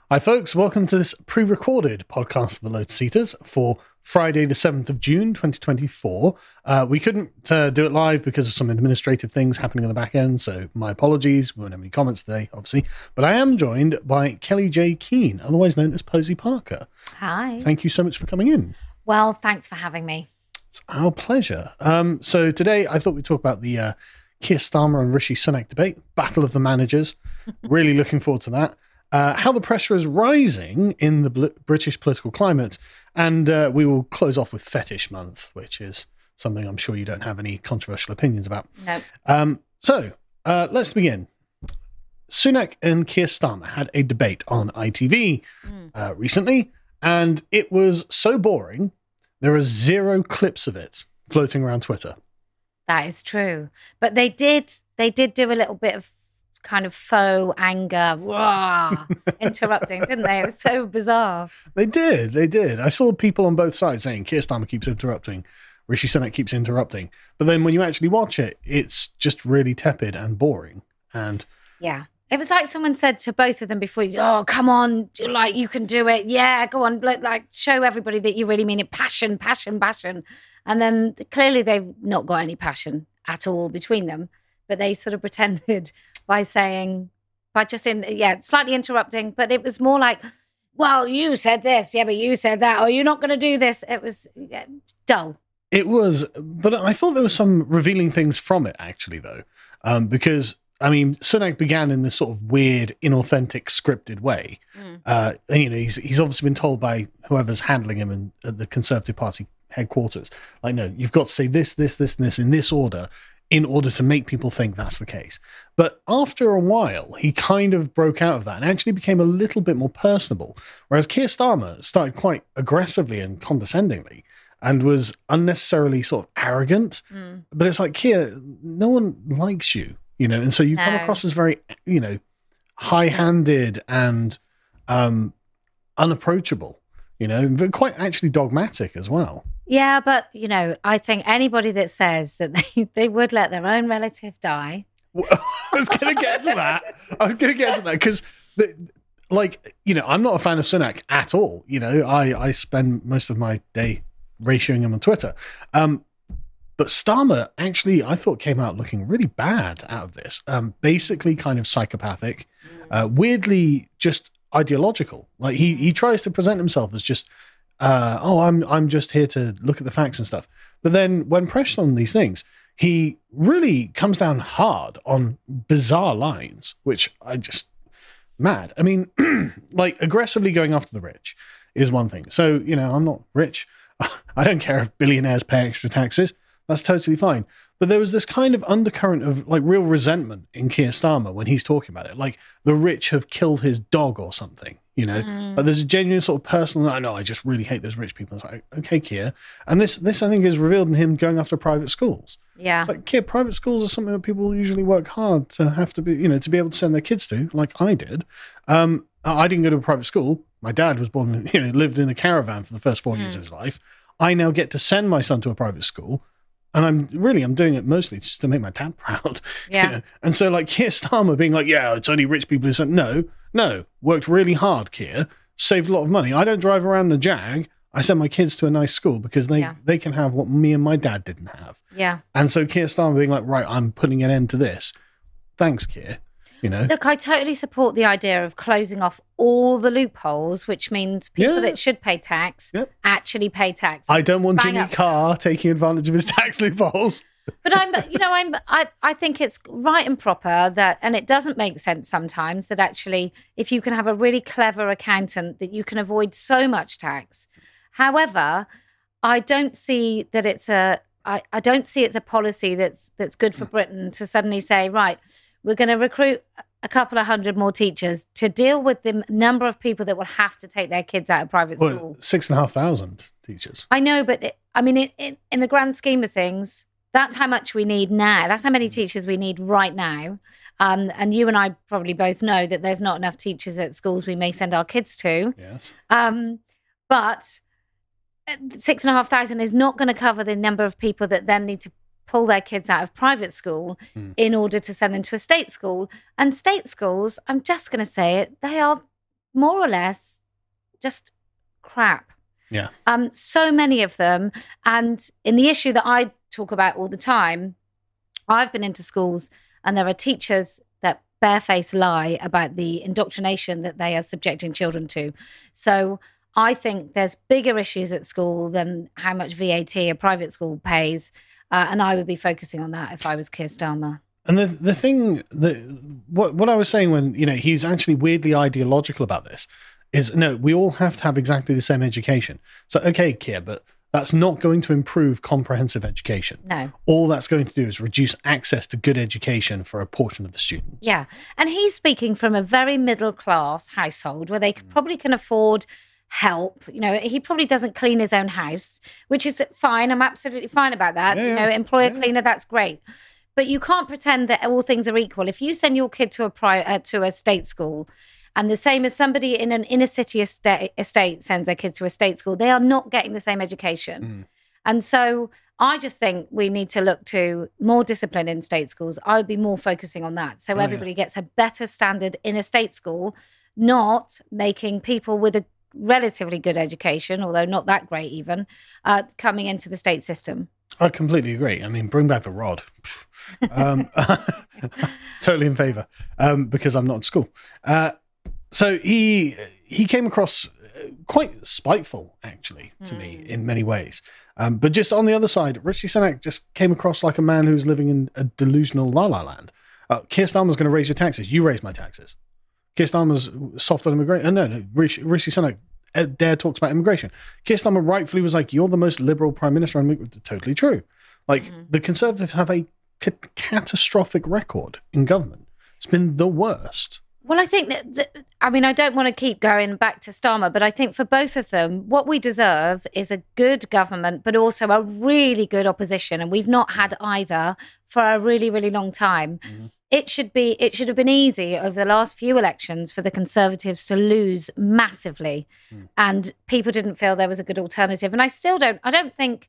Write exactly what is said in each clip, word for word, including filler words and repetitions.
Hi, folks. Welcome to this pre-recorded podcast of the Lotus Eaters for Friday, the seventh of June, twenty twenty-four. Uh, we couldn't uh, do it live because of some administrative things happening on the back end, so my apologies. We won't have any comments today, obviously. But I am joined by Kelly J. Keane, otherwise known as Posey Parker. Hi. Thank you so much for coming in. Well, thanks for having me. It's our pleasure. Um, so today I thought we'd talk about the uh, Keir Starmer and Rishi Sunak debate, Battle of the Managers. Really looking forward to that. Uh, how the pressure is rising in the bl- British political climate. And uh, we will close off with Fetish Month, which is something I'm sure you don't have any controversial opinions about. No. Um, so uh, let's begin. Sunak and Keir Starmer had a debate on I T V mm. uh, recently, and it was so boring. There are zero clips of it floating around Twitter. That is true. But they did, they did do a little bit of kind of faux anger, rah, interrupting, didn't they? It was so bizarre. They did, they did. I saw people on both sides saying Keir Starmer keeps interrupting, Rishi Sunak keeps interrupting. But then when you actually watch it, it's just really tepid and boring. And yeah, it was like someone said to both of them before, oh, come on, like you can do it. Yeah, go on, like, like show everybody that you really mean it. Passion, passion, passion. And then clearly they've not got any passion at all between them. But they sort of pretended by saying, by just in, yeah, slightly interrupting, but it was more like, well, you said this, yeah, but you said that, or you're not going to do this. It was yeah, dull. It was, but I thought there was some revealing things from it, actually, though, um, because, I mean, Sunak began in this sort of weird, inauthentic, scripted way. Mm. Uh, and, you know, he's, he's obviously been told by whoever's handling him in, at the Conservative Party headquarters, like, no, you've got to say this, this, this, and this in this order, in order to make people think that's the case. But after a while, he kind of broke out of that and actually became a little bit more personable. Whereas Keir Starmer started quite aggressively and condescendingly and was unnecessarily sort of arrogant. Mm. But it's like, Keir, no one likes you, you know, and so you no. come across as very, you know, high-handed and um, unapproachable, you know, but quite actually dogmatic as well. Yeah, but, you know, I think anybody that says that they, they would let their own relative die. Well, I was going to get to that. I was going to get to that because, like, you know, I'm not a fan of Sunak at all. You know, I, I spend most of my day ratioing him on Twitter. Um, but Starmer actually, I thought, came out looking really bad out of this. Um, basically kind of psychopathic, uh, weirdly just ideological. Like, he, he tries to present himself as just... Uh, oh, I'm I'm just here to look at the facts and stuff. But then when pressed on these things, he really comes down hard on bizarre lines, which I just, mad. I mean, like aggressively going after the rich is one thing. So, you know, I'm not rich. I don't care if billionaires pay extra taxes. That's totally fine. But there was this kind of undercurrent of like real resentment in Keir Starmer when he's talking about it. Like the rich have killed his dog or something, you know, mm. But there's a genuine sort of personal, I know, I just really hate those rich people. It's like, okay, Keir. And this, this I think is revealed in him going after private schools. Yeah. It's like, Keir, private schools are something that people usually work hard to have to be, you know, to be able to send their kids to, like I did. Um, I didn't go to a private school. My dad was born, you know, lived in a caravan for the first four mm. years of his life. I now get to send my son to a private school. And I'm really, I'm doing it mostly just to make my dad proud. Yeah. You know? And so like Keir Starmer being like, yeah, it's only rich people who said, no, no, worked really hard, Keir, saved a lot of money. I don't drive around the Jag. I send my kids to a nice school because they, yeah. they can have what me and my dad didn't have. Yeah. And so Keir Starmer being like, right, I'm putting an end to this. Thanks, Keir. You know? Look, I totally support the idea of closing off all the loopholes, which means people yeah. that should pay tax yep. actually pay tax. I don't want Bang Jimmy up. Carr taking advantage of his tax loopholes. But I'm, you know, I'm, I, I think it's right and proper that, and it doesn't make sense sometimes that actually, if you can have a really clever accountant, that you can avoid so much tax. However, I don't see that it's a, I, I don't see it's a policy that's that's good for Britain to suddenly say, right, we're going to recruit a couple of hundred more teachers to deal with the number of people that will have to take their kids out of private well, school. Six and a half thousand teachers. I know, but it, I mean, it, it, in the grand scheme of things, that's how much we need now. That's how many teachers we need right now. Um, and you and I probably both know that there's not enough teachers at schools we may send our kids to. Yes. Um, but six and a half thousand is not going to cover the number of people that then need to pull their kids out of private school mm. in order to send them to a state school. And state schools, I'm just going to say it, they are more or less just crap. Yeah. Um, so many of them. And in the issue that I talk about all the time, I've been into schools and there are teachers that barefaced lie about the indoctrination that they are subjecting children to. So I think there's bigger issues at school than how much V A T a private school pays. Uh, and I would be focusing on that if I was Keir Starmer. And the the thing that what what I was saying when, you know, he's actually weirdly ideological about this is, no, we all have to have exactly the same education. So, okay, Keir, but that's not going to improve comprehensive education. No. All that's going to do is reduce access to good education for a portion of the students. Yeah. And he's speaking from a very middle class household where they could, probably can afford help. You know, he probably doesn't clean his own house, which is fine. I'm absolutely fine about that. Yeah, you yeah. know, employer Yeah. cleaner, that's great. But you can't pretend that all things are equal. If you send your kid to a pri- uh, to a state school, and the same as somebody in an inner city estate, estate sends their kids to a state school, they are not getting the same education. Mm. And so I just think we need to look to more discipline in state schools. I would be more focusing on that. So Oh, yeah. everybody gets a better standard in a state school, not making people with a relatively good education, although not that great even, uh, coming into the state system. I completely agree. I mean, bring back the rod. Um, totally in favour, um, because I'm not at school. Uh, so he he came across quite spiteful, actually, to mm. me in many ways. Um, but just on the other side, Rishi Sunak just came across like a man who's living in a delusional la la land. Uh, Keir Starmer's going to raise your taxes. You raise my taxes. Keir Starmer's soft on immigration. Uh, no, no. Rishi, Rishi Sunak uh, dare talks about immigration. Keir Starmer rightfully was like, "You're the most liberal prime minister." I'm totally true. Like mm-hmm. the Conservatives have a ca- catastrophic record in government. It's been the worst. Well, I think that, that, I mean, I don't want to keep going back to Starmer, but I think for both of them, what we deserve is a good government, but also a really good opposition. And we've not had either for a really, really long time. Mm-hmm. It should be, it should have been easy over the last few elections for the Conservatives to lose massively. Mm. And people didn't feel there was a good alternative. And I still don't, I don't think,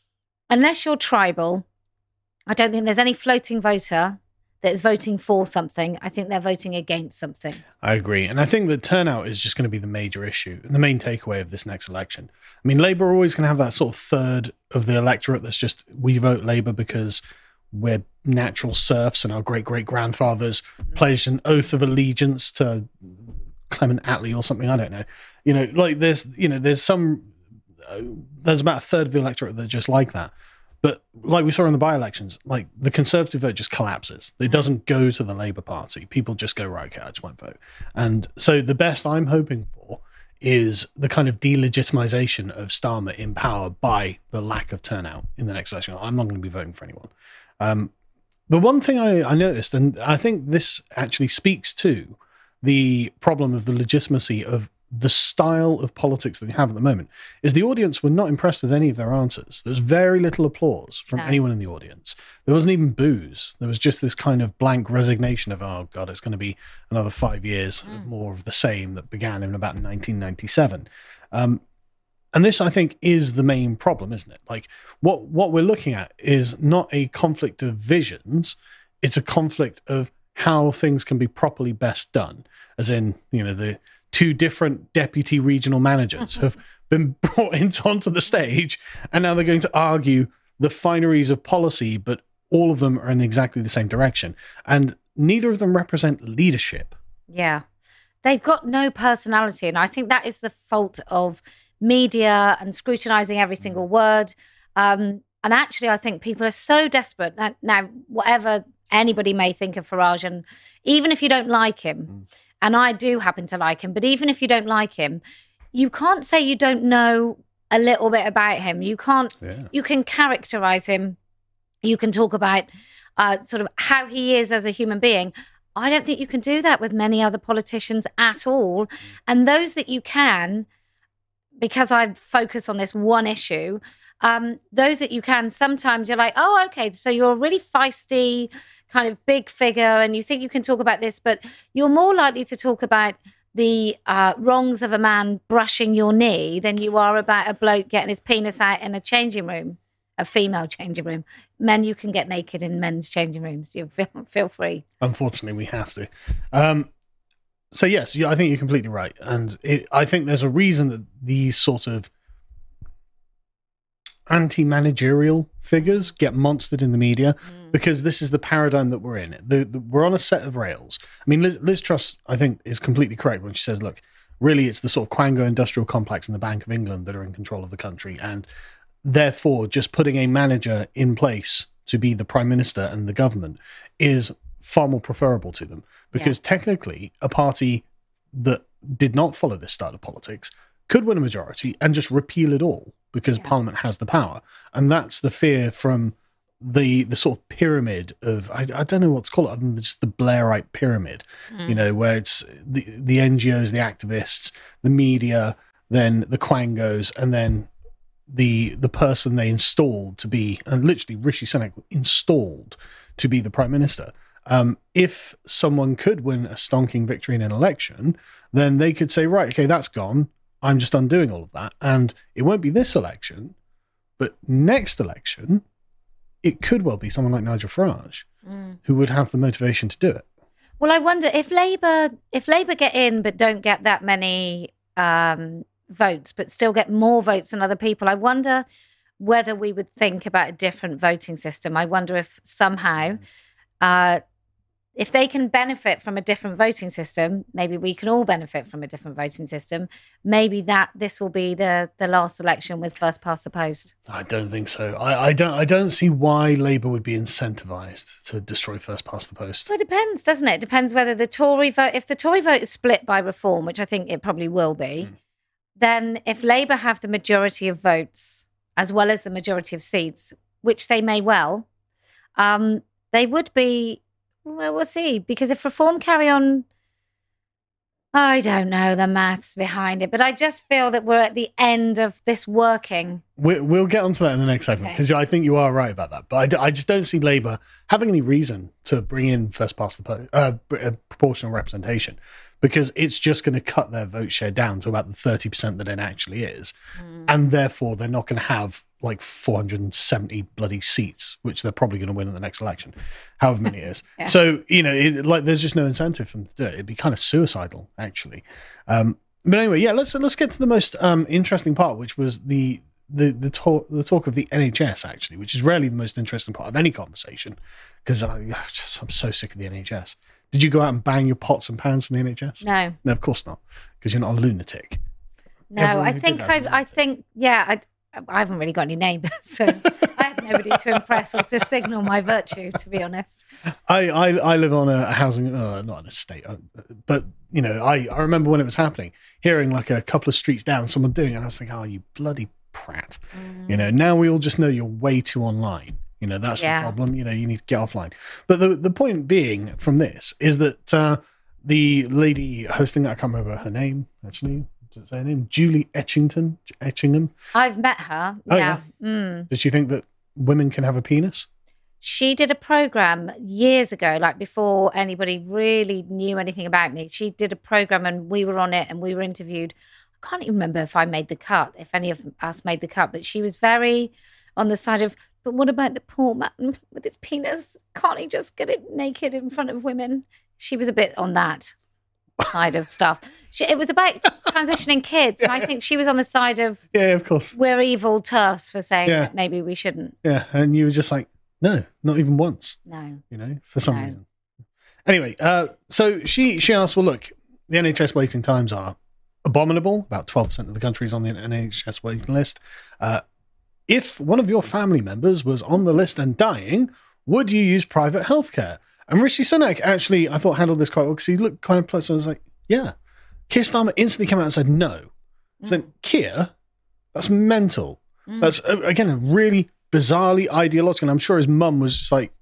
unless you're tribal, I don't think there's any floating voter that is voting for something. I think they're voting against something. I agree. And I think that turnout is just going to be the major issue, the main takeaway of this next election. I mean, Labour are always going to have that sort of third of the electorate that's just, we vote Labour because we're natural serfs and our great-great-grandfathers pledged an oath of allegiance to Clement Attlee or something. I don't know. You know, like there's, you know, there's some, uh, there's about a third of the electorate that are just like that. But like we saw in the by-elections, like the Conservative vote just collapses. It doesn't go to the Labour Party. People just go, right, okay, I just won't vote. And so the best I'm hoping for is the kind of delegitimization of Starmer in power by the lack of turnout in the next election. I'm not going to be voting for anyone. Um, but one thing I, I noticed, and I think this actually speaks to the problem of the legitimacy of the style of politics that we have at the moment, is the audience were not impressed with any of their answers. There was very little applause from no. anyone in the audience. There wasn't even boos. There was just this kind of blank resignation of, oh God, it's going to be another five years mm. of more of the same that began in about nineteen ninety-seven. Um, and this, I think, is the main problem, isn't it? Like what, what we're looking at is not a conflict of visions. It's a conflict of how things can be properly best done. As in, you know, the two different deputy regional managers have been brought into onto the stage, and now they're going to argue the fineries of policy, but all of them are in exactly the same direction. And neither of them represent leadership. Yeah. They've got no personality. And I think that is the fault of media and scrutinizing every single word. Um, and actually, I think people are so desperate. Now, now, whatever anybody may think of Farage, and even if you don't like him, mm. and I do happen to like him, but even if you don't like him, you can't say you don't know a little bit about him. You can't, yeah. you can characterize him. You can talk about uh, sort of how he is as a human being. I don't think you can do that with many other politicians at all. And those that you can, because I focus on this one issue, um, those that you can, sometimes you're like, oh, okay, so you're a really feisty kind of big figure and you think you can talk about this, but you're more likely to talk about the uh, wrongs of a man brushing your knee than you are about a bloke getting his penis out in a changing room, a female changing room. Men, you can get naked in men's changing rooms. You feel, feel free. Unfortunately, we have to. Um, so yes, yeah, I think you're completely right, and it, I think there's a reason that these sort of anti-managerial figures get monstered in the media, mm. because this is the paradigm that we're in. The, the, we're on a set of rails. I mean, Liz, Liz Truss, I think, is completely correct when she says, look, really it's the sort of Quango industrial complex and the Bank of England that are in control of the country, and therefore just putting a manager in place to be the prime minister and the government is far more preferable to them, because yeah. technically a party that did not follow this style of politics could win a majority and just repeal it all, because yeah. Parliament has the power. And that's the fear from the the sort of pyramid of, I, I don't know what to call it, other than just the Blairite pyramid, mm. you know, where it's the, the N G Os, the activists, the media, then the Quangos, and then the the person they installed to be, and literally Rishi Sunak installed to be the prime minister. Um, if someone could win a stonking victory in an election, then they could say, right, okay, that's gone. I'm just undoing all of that. And it won't be this election, but next election, it could well be someone like Nigel Farage mm. who would have the motivation to do it. Well, I wonder if Labour, if Labour get in but don't get that many um, votes, but still get more votes than other people, I wonder whether we would think about a different voting system. I wonder if somehow... Uh, if they can benefit from a different voting system, maybe we can all benefit from a different voting system. Maybe that this will be the the last election with first past the post. I don't think so. I, I don't. I don't see why Labour would be incentivised to destroy first past the post. Well, it depends, doesn't it? It depends whether the Tory vote. If the Tory vote is split by reform, which I think it probably will be, mm. then if Labour have the majority of votes as well as the majority of seats, which they may well, um, they would be. Well, we'll see. Because if reform carry on, I don't know the maths behind it, but I just feel that we're at the end of this working. We, we'll get onto that in the next segment, because okay. I think you are right about that. But I, I just don't see Labour having any reason to bring in first past the post, uh, proportional representation, because it's just going to cut their vote share down to about the thirty percent that it actually is. Mm. And therefore, they're not going to have like four hundred seventy bloody seats, which they're probably going to win in the next election, however many it is. yeah. So, you know, it, like there's just no incentive for them to do it. It'd be kind of suicidal, actually. Um, but anyway, yeah, let's let's get to the most um, interesting part, which was the the the talk the talk of the N H S, actually, which is rarely the most interesting part of any conversation, because I'm so sick of the N H S. Did you go out and bang your pots and pans from the N H S? No. No, of course not, because you're not a lunatic. No, Everyone I think I, I think yeah, I. I haven't really got any neighbours, so I had nobody to impress or to signal my virtue, to be honest. I, I, I live on a housing, uh, not an estate, uh, but, you know, I, I remember when it was happening, hearing like a couple of streets down, someone doing it, and I was thinking, oh, you bloody prat. Mm. You know, now we all just know you're way too online. You know, that's yeah. the problem. You know, you need to get offline. But the, the point being from this is that uh, the lady hosting, I can't remember her name, actually. Does it say her name? Julie Etchington? Etchingham? I've met her. Oh, yeah. yeah. Mm. Did she think that women can have a penis? She did a program years ago, like before anybody really knew anything about me. She did a program and we were on it and we were interviewed. I can't even remember if I made the cut, if any of us made the cut, but she was very on the side of, but what about the poor man with his penis? Can't he just get it naked in front of women? She was a bit on that side of stuff. She, it was about transitioning kids, yeah. and I think she was on the side of yeah, of course, we're evil turfs for saying yeah. that maybe we shouldn't. Yeah, and you were just like, no, not even once. No, you know, for some no. reason. Anyway, uh, so she she asked, well, look, the N H S waiting times are abominable. About twelve percent of the country is on the N H S waiting list. Uh, if one of your family members was on the list and dying, would you use private healthcare? And Rishi Sunak actually, I thought, handled this quite well, because he looked kind of close. I was like, yeah. Keir Starmer instantly came out and said no. I said, mm. Keir, that's mental. Mm. That's, uh, again, a really bizarrely ideological. And I'm sure his mum was just like,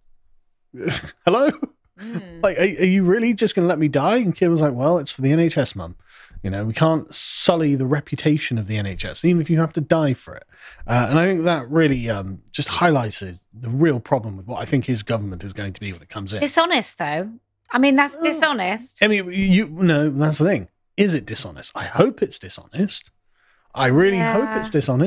hello? Mm. Like, are, are you really just going to let me die? And Keir was like, well, it's for the N H S, mum. You know, we can't sully the reputation of the N H S, even if you have to die for it. Uh, and I think that really um, just highlighted the real problem with what I think his government is going to be when it comes in. Dishonest, though. I mean, that's dishonest. I mean, you no, that's the thing. Is it dishonest? I hope it's dishonest. I really yeah. hope it's dishonest.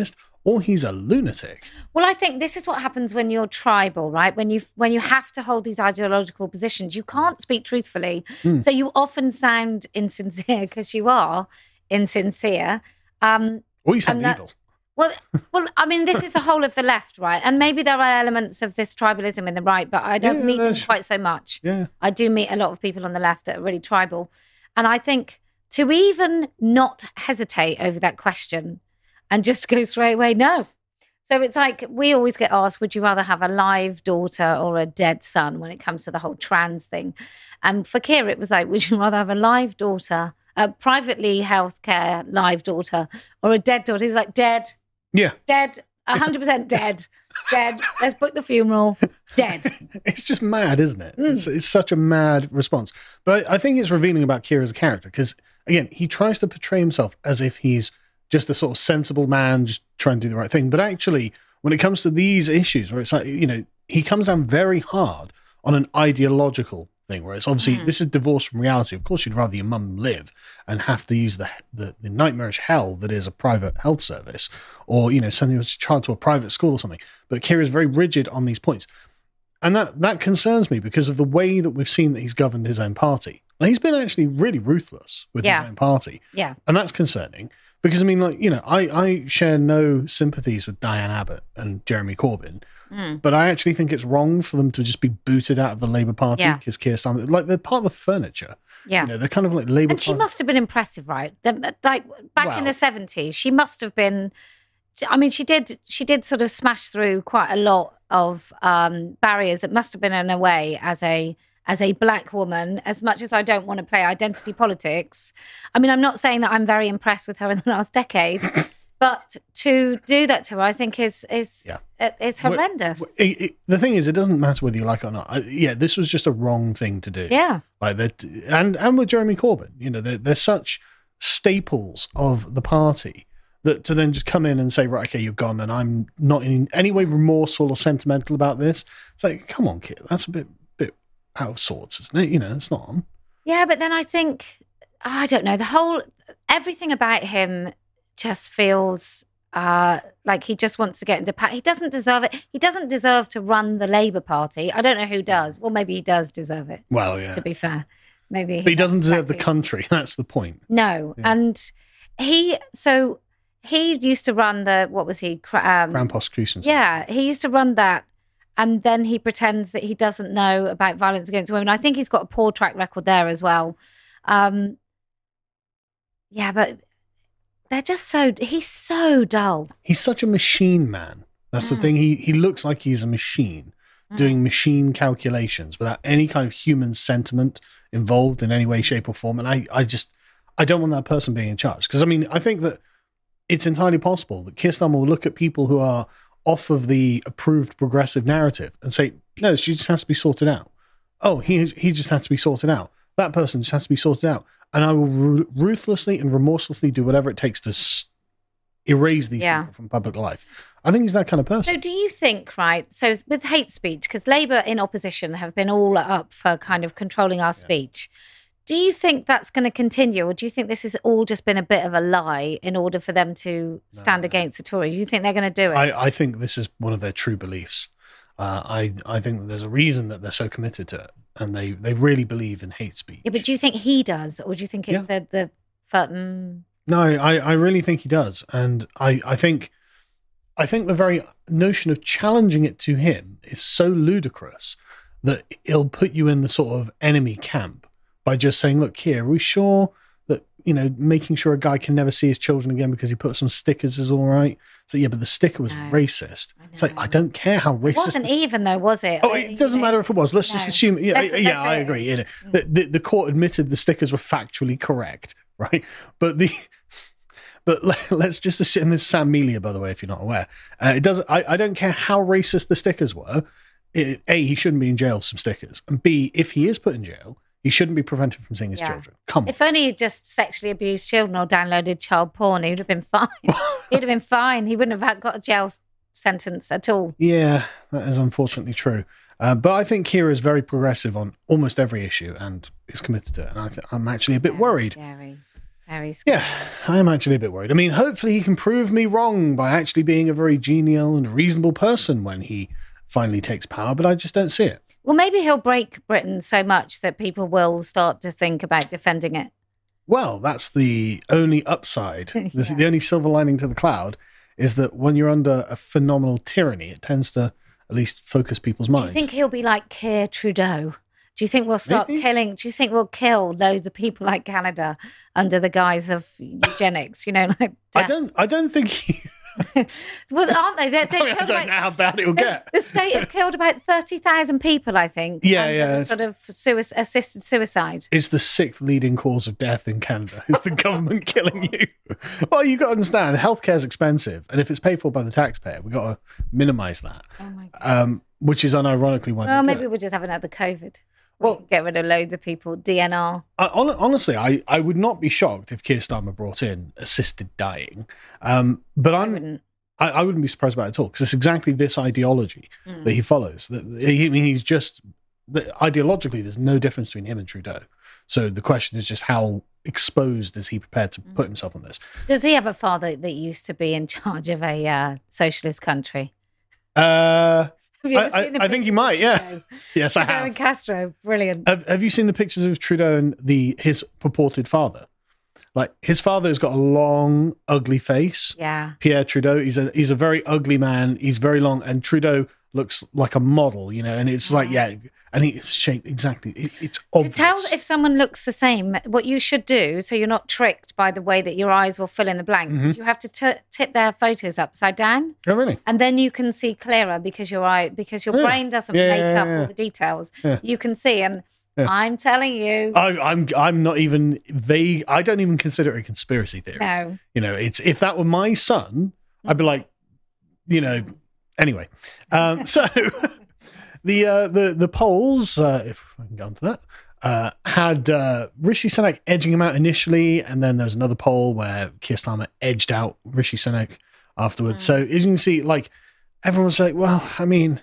or he's a lunatic. Well, I think this is what happens when you're tribal, right? When you when you have to hold these ideological positions, you can't speak truthfully. Mm. So you often sound insincere because you are insincere. Um, Or you sound that, evil. Well, well, I mean, this is the whole of the left, right? And maybe there are elements of this tribalism in the right, but I don't Yeah, meet them there's- quite so much. Yeah. I do meet a lot of people on the left that are really tribal. And I think to even not hesitate over that question and just go straight away, no. So it's like we always get asked, would you rather have a live daughter or a dead son when it comes to the whole trans thing? And for Keir, it was like, would you rather have a live daughter, a privately healthcare live daughter, or a dead daughter? He's like, dead, Yeah. dead, one hundred percent dead, dead. Let's book the funeral, dead. It's just mad, isn't it? Mm. It's, it's such a mad response. But I, I think it's revealing about Keir as a character because, again, he tries to portray himself as if he's just a sort of sensible man, just trying to do the right thing. But actually, when it comes to these issues, where it's like, you know, he comes down very hard on an ideological thing, where it's obviously, Mm. this is divorce from reality. Of course, you'd rather your mum live and have to use the, the, the nightmarish hell that is a private health service, or, you know, send your child to a private school or something. But Keir is very rigid on these points. And that, that concerns me because of the way that we've seen that he's governed his own party. Like, he's been actually really ruthless with Yeah. his own party. Yeah. And that's concerning because, I mean, like, you know, I, I share no sympathies with Diane Abbott and Jeremy Corbyn, Mm. but I actually think it's wrong for them to just be booted out of the Labour Party Yeah. because Keir Starmer, like, they're part of the furniture. Yeah. You know, they're kind of like Labour And she Party. must have been impressive, right? The, like back in Well- the seventies, she must have been. I mean, she did. She did sort of smash through quite a lot of um, barriers. It must have been in a way as a as a black woman. As much as I don't want to play identity politics, I mean, I'm not saying that I'm very impressed with her in the last decade, but to do that to her, I think is is Yeah. it- it's Well, horrendous. It, it, the thing is, it doesn't matter whether you like it or not. I, yeah, this was just a wrong thing to do. Yeah. Like that, and and with Jeremy Corbyn, you know, they're, they're such staples of the party that to then just come in and say, right, okay, you're gone, and I'm not in any way remorseful or sentimental about this. It's like, come on, kid, that's a bit bit out of sorts, isn't it? You know, it's not on. Yeah, but then I think I don't know, the whole everything about him just feels uh, like he just wants to get into power. He doesn't deserve it. He doesn't deserve to run the Labour Party. I don't know who does. Well, maybe he does deserve it. Well, yeah, To be fair, maybe. but he doesn't deserve the exactly. country. That's the point. No, Yeah. and he so he used to run the what was he? Cra- Um, Crown prosecution. Yeah, he used to run that. And then he pretends that he doesn't know about violence against women. I think he's got a poor track record there as well. Um, yeah, but they're just so, he's so dull. He's such a machine man. That's the Mm. thing. He he looks like he's a machine Mm. doing machine calculations without any kind of human sentiment involved in any way, shape, or form. And I, I just I don't want that person being in charge. Because I mean, I think that it's entirely possible that Keir Starmer will look at people who are off of the approved progressive narrative and say, no, she just has to be sorted out. Oh, he he just has to be sorted out. That person just has to be sorted out. And I will ru- ruthlessly and remorselessly do whatever it takes to s- erase these Yeah. people from public life. I think he's that kind of person. So do you think, right, so with hate speech, because Labour in opposition have been all up for kind of controlling our speech, do you think that's going to continue, or do you think this has all just been a bit of a lie in order for them to stand No. against the Tories? Do you think they're going to do it? I, I think this is one of their true beliefs. Uh, I I think that there's a reason that they're so committed to it, and they, they really believe in hate speech. yeah, but do you think he does, or do you think it's Yeah. the the fir- mm, No, I, I really think he does, and I, I think I think the very notion of challenging it to him is so ludicrous that it'll put you in the sort of enemy camp by just saying, "Look, here, are we sure that you know making sure a guy can never see his children again because he put some stickers is all right?" So yeah, but the sticker was No. racist. I It's like know. I don't care how It racist. wasn't this- even though, was it? Oh, Uh, it you doesn't know, matter if it was. Let's just No. assume. Yeah, Let's- yeah, let's I say- agree. You know, the, the the court admitted the stickers were factually correct, right? But the but let, let's just assume this is Sam Melia, by the way, if you're not aware. Uh, it doesn't. I, I don't care how racist the stickers were. It, A, he shouldn't be in jail for some stickers, and B, if he is put in jail, he shouldn't be prevented from seeing his Yeah. children. Come on. If only he'd just sexually abused children or downloaded child porn, he'd have been fine. He'd have been fine. He wouldn't have had, got a jail s- sentence at all. Yeah, that is unfortunately true. Uh, but I think Keir is very progressive on almost every issue and is committed to it. And I th- I'm actually a bit Yeah, worried. Scary. Very scary. Yeah, I am actually a bit worried. I mean, hopefully he can prove me wrong by actually being a very genial and reasonable person when he finally takes power, but I just don't see it. Well, maybe he'll break Britain so much that people will start to think about defending it. Well, that's the only upside. Yeah. This, the only silver lining to the cloud is that when you're under a phenomenal tyranny, it tends to at least focus people's minds. Do you think he'll be like Keir Trudeau? Do you think we'll start Maybe. killing? Do you think we'll kill loads of people like Canada under the guise of eugenics? You know, like I death? don't. I don't think. He, Well, aren't they? They're, I, mean, I killed don't about- know how bad it will get. The state have killed about thirty thousand people, I think. Yeah, under yeah, the it's- Sort of sui- assisted suicide. It's the sixth leading cause of death in Canada. It's the government killing you. Well, you got to understand, healthcare is expensive, and if it's paid for by the taxpayer, we got to minimise that. Oh my god. Um, which is unironically why. Well, they do maybe it. we'll just have another COVID. Well- Well, get rid of loads of people. D N R. I, hon- honestly, I, I would not be shocked if Keir Starmer brought in assisted dying. Um, but I I'm wouldn't. I, I wouldn't be surprised about it at all because it's exactly this ideology Mm. that he follows. That he, I mean, he's just that ideologically, there's no difference between him and Trudeau. So the question is just how exposed is he prepared to put himself on this? Does he have a father that used to be in charge of a uh, socialist country? Uh, Have you I- ever I- seen the I think he pictures of might, yeah. Trudeau? yes, I Trudeau have. and Castro, brilliant. have. Have you seen the pictures of Trudeau and the his purported father? Like his father has got a long, ugly face. Yeah. Pierre Trudeau. He's a he's a very ugly man. He's very long, and Trudeau looks like a model, you know. And it's like, yeah, and he's shaped exactly. It, it's To obvious. tell if someone looks the same, what you should do, so you're not tricked by the way that your eyes will fill in the blanks, Mm-hmm. is you have to t- tip their photos upside down, Oh, really? and then you can see clearer because your eye, because your Yeah. brain doesn't Yeah, make yeah, up yeah. all the details. Yeah. You can see, and Yeah. I'm telling you, I, I'm I'm not even vague. I don't even consider it a conspiracy theory. no. You know, it's if that were my son, I'd be like, you know. Anyway, um, so the uh, the the polls, uh, if I can get onto that, uh, had uh, Rishi Sunak edging him out initially, and then there's another poll where Keir Starmer edged out Rishi Sunak afterwards. So as you can see, like everyone's like, well, I mean,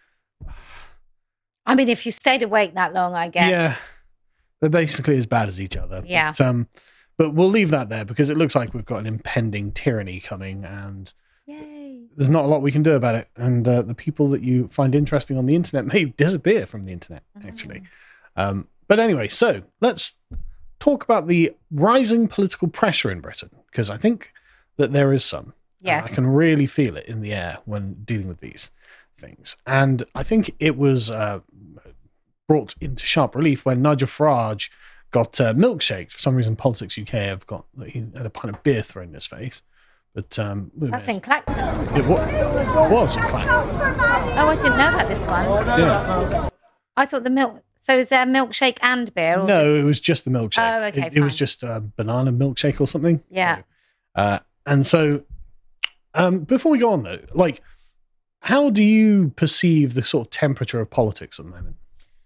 I mean, if you stayed awake that long, I guess. yeah, they're basically as bad as each other. Yeah. But, um, but we'll leave that there because it looks like we've got an impending tyranny coming, and Yay. there's not a lot we can do about it. And uh, the people that you find interesting on the internet may disappear from the internet, actually. Um, but anyway, so let's talk about the rising political pressure in Britain, because I think that there is some. Yes. I can really feel it in the air when dealing with these things. And I think it was uh, brought into sharp relief when Nigel Farage got uh, milkshaked. For some reason, Politics U K have got, he had a pint of beer thrown in his face. But um, That's in Clacton. it wa- was, in fact. Oh, I didn't know about this one. Yeah. I thought the milk. So is there milkshake and beer? Or No, it was just the milkshake. Oh, okay, It, it was fine. just a banana milkshake or something. Yeah. So, uh, and so, um, before we go on though, like, how do you perceive the sort of temperature of politics at the moment?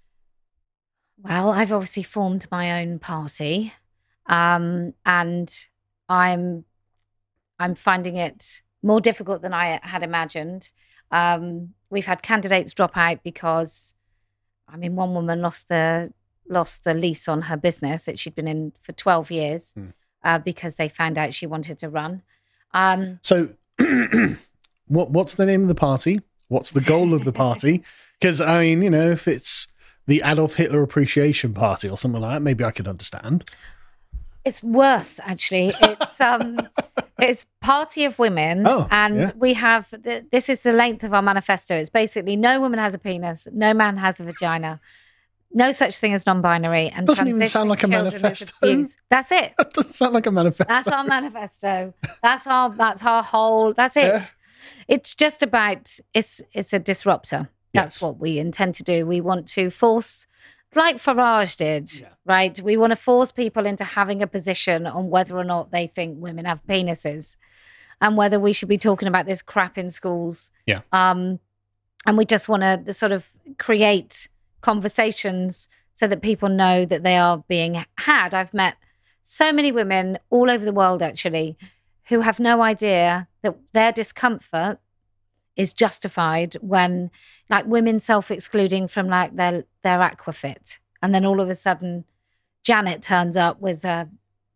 Well, I've obviously formed my own party, um, and I'm I'm finding it more difficult than I had imagined. Um, we've had candidates drop out because, I mean, one woman lost the lost the lease on her business that she'd been in for twelve years Hmm. uh, because they found out she wanted to run. Um, So, what what's the name of the party? What's the goal of the party? Because I mean, you know, if it's the Adolf Hitler Appreciation Party or something like that, maybe I could understand. It's worse, actually. It's um, it's Party of Women, Oh, and yeah. we have the, this is the length of our manifesto. It's basically no woman has a penis, no man has a vagina, no such thing as non-binary, and Doesn't even sound transitioning like a children with manifesto. abuse. That's it. That doesn't sound like a manifesto. That's our manifesto. That's our that's our whole. That's it. Yeah. It's just about it's it's a disruptor. That's Yes. what we intend to do. We want to force, like Farage did, Yeah. right? We want to force people into having a position on whether or not they think women have penises, and whether we should be talking about this crap in schools. Yeah. Um, and we just want to sort of create conversations so that people know that they are being had. I've met so many women all over the world, actually, who have no idea that their discomfort is justified when, like, women self-excluding from like their their Aquafit, and then all of a sudden Janet turns up with a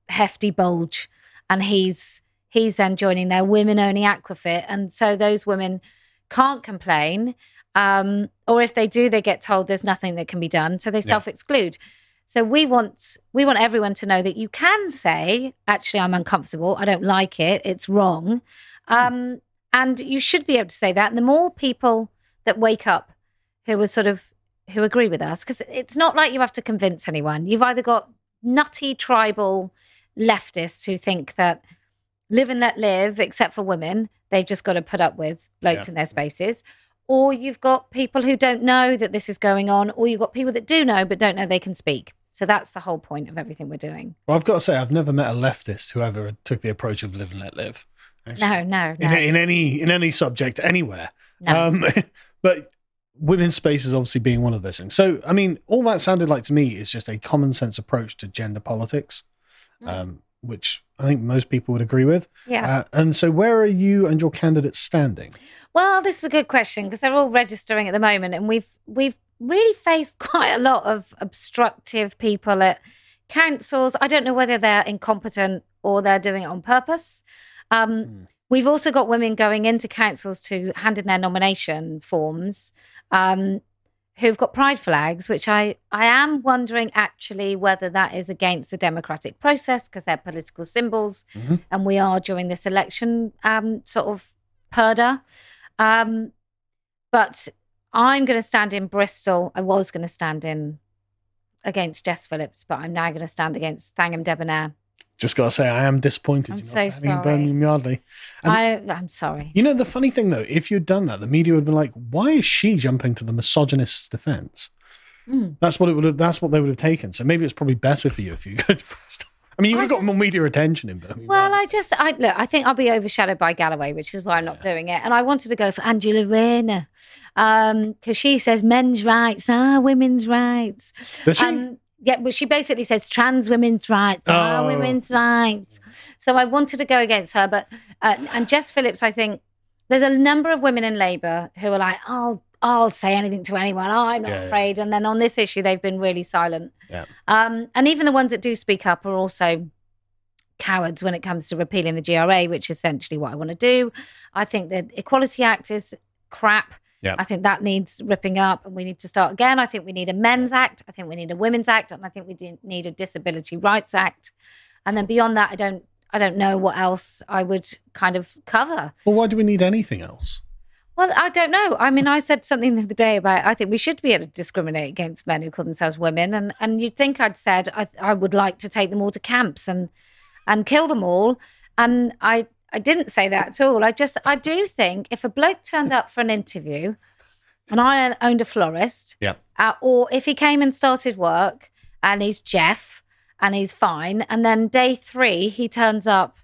hefty bulge, and he's he's then joining their women-only Aquafit, and so those women can't complain, um, or if they do, they get told there's nothing that can be done, so they Yeah. self-exclude. So we want we want everyone to know that you can say, actually, I'm uncomfortable, I don't like it, it's wrong, um, and you should be able to say that. And the more people that wake up who are sort of who agree with us, because it's not like you have to convince anyone. You've either got nutty tribal leftists who think that live and let live, except for women, they've just got to put up with blokes Yeah. in their spaces. Or you've got people who don't know that this is going on, or you've got people that do know but don't know they can speak. So that's the whole point of everything we're doing. Well, I've got to say, I've never met a leftist who ever took the approach of live and let live. actually. No, no, no. In, in any in any subject anywhere. no. Um, but women's space is obviously being one of those things. So, I mean, all that sounded like to me is just a common sense approach to gender politics, Mm. um, which I think most people would agree with. yeah. Uh, and so, where are you and your candidates standing? Well, this is a good question because they're all registering at the moment, and we've we've really faced quite a lot of obstructive people at councils. I don't know whether they're incompetent or they're doing it on purpose. Um, Mm. We've also got women going into councils to hand in their nomination forms um, who've got pride flags, which I, I am wondering actually whether that is against the democratic process because they're political symbols, Mhm. and we are during this election um, sort of purdah. Um, but I'm going to stand in Bristol. I was going to stand in against Jess Phillips, but I'm now going to stand against Thangam Debonair. Just got to say, I am disappointed I'm you're not so standing in sorry. Birmingham Yardley. And- I, I'm sorry. You know, the funny thing, though, if you'd done that, the media would have been like, why is she jumping to the misogynist's defense? Mm. That's what it would have, that's what they would have taken. So maybe it's probably better for you if you go to Bristol. I mean, you would I have got just- more media attention in Birmingham. Well, I just, I look, I think I'll be overshadowed by Galloway, which is why I'm not Yeah. doing it. And I wanted to go for Angela Rayner because she says men's rights are women's rights. Does she? Um, yeah, but she basically says trans women's rights are Oh. women's rights. So I wanted to go against her, but uh, and Jess Phillips, I think there's a number of women in Labour who are like, I'll I'll say anything to anyone. I'm not Yeah, yeah. afraid. And then on this issue, they've been really silent. Yeah. Um, and even the ones that do speak up are also cowards when it comes to repealing the G R A, which is essentially what I want to do. I think the Equality Act is crap. Yeah. I think that needs ripping up and we need to start again. I think we need a Men's Act. I think we need a Women's Act. And I think we do need a Disability Rights Act. And then beyond that, I don't I don't know what else I would kind of cover. Well, why do we need anything else? Well, I don't know. I mean, I said something the other day about I think we should be able to discriminate against men who call themselves women. And and you'd think I'd said I I would like to take them all to camps and and kill them all. And I I didn't say that at all. I just I do think if a bloke turned up for an interview and I owned a florist, Yeah. uh, or if he came and started work and he's Jeff and he's fine, and then day three he turns up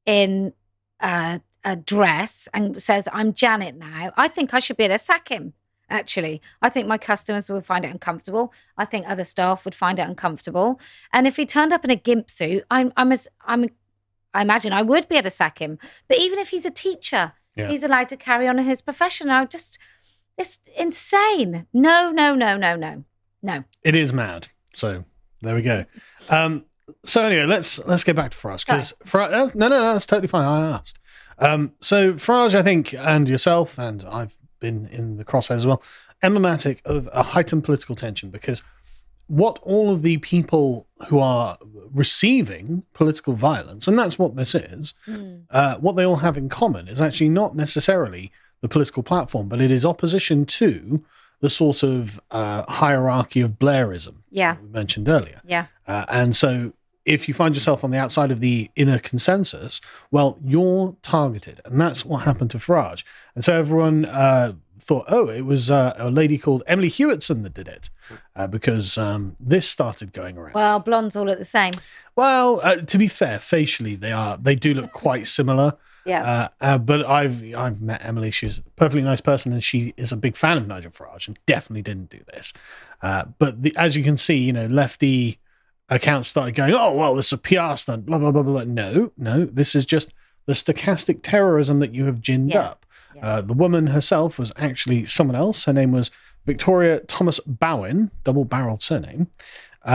in uh, a dress and says, I'm Janet now, I think I should be able to sack him, actually. I think my customers would find it uncomfortable. I think other staff would find it uncomfortable. And if he turned up in a gimp suit, I'm, I'm, as, I'm I imagine I would be able to sack him. But even if he's a teacher, Yeah. he's allowed to carry on in his profession. I just, it's insane. No, no, no, no, no, no. It is mad. So there we go. Um, so anyway, let's let's get back to Farage because Farage, uh, no, no, no, that's totally fine. I asked. Um, so Farage, I think, and yourself, and I've been in the crosshairs as well, emblematic of a heightened political tension because what all of the people who are receiving political violence, and that's what this is, Mm. uh, what they all have in common is actually not necessarily the political platform, but it is opposition to the sort of uh, hierarchy of Blairism Yeah, that we mentioned earlier. yeah. Uh, and so if you find yourself on the outside of the inner consensus, well, you're targeted. And that's what happened to Farage. And so everyone uh, thought, oh, it was uh, a lady called Emily Hewitson that did it uh, because um, this started going around. Well, blondes all look the same. Well, uh, to be fair, facially they are they do look quite similar. Yeah. Uh, uh, but I've I've met Emily. She's a perfectly nice person, and she is a big fan of Nigel Farage, and definitely didn't do this. Uh, but the, as you can see, you know, lefty accounts started going, "Oh, well, this is a P R stunt." Blah blah blah blah. No, no, this is just the stochastic terrorism that you have ginned Yeah. up. Yeah. Uh, the woman herself was actually someone else. Her name was Victoria Thomas Bowen, double-barreled surname. Uh,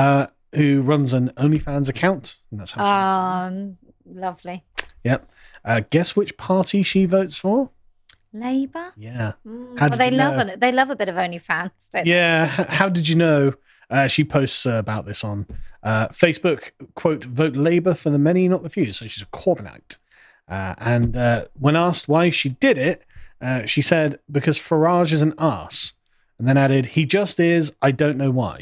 who runs an OnlyFans account. And that's how she Um, lovely. Yep. Uh, guess which party she votes for? Labour. Yeah. Mm, How well, did they you love know? it. They love a bit of OnlyFans, don't they? Yeah. H- How did you know? Uh, she posts uh, about this on uh, Facebook. Quote: "Vote Labour for the many, not the few." So she's a Corbynite. Uh, and uh, when asked why she did it, uh, she said, "Because Farage is an arse." And then added, "He just is. I don't know why."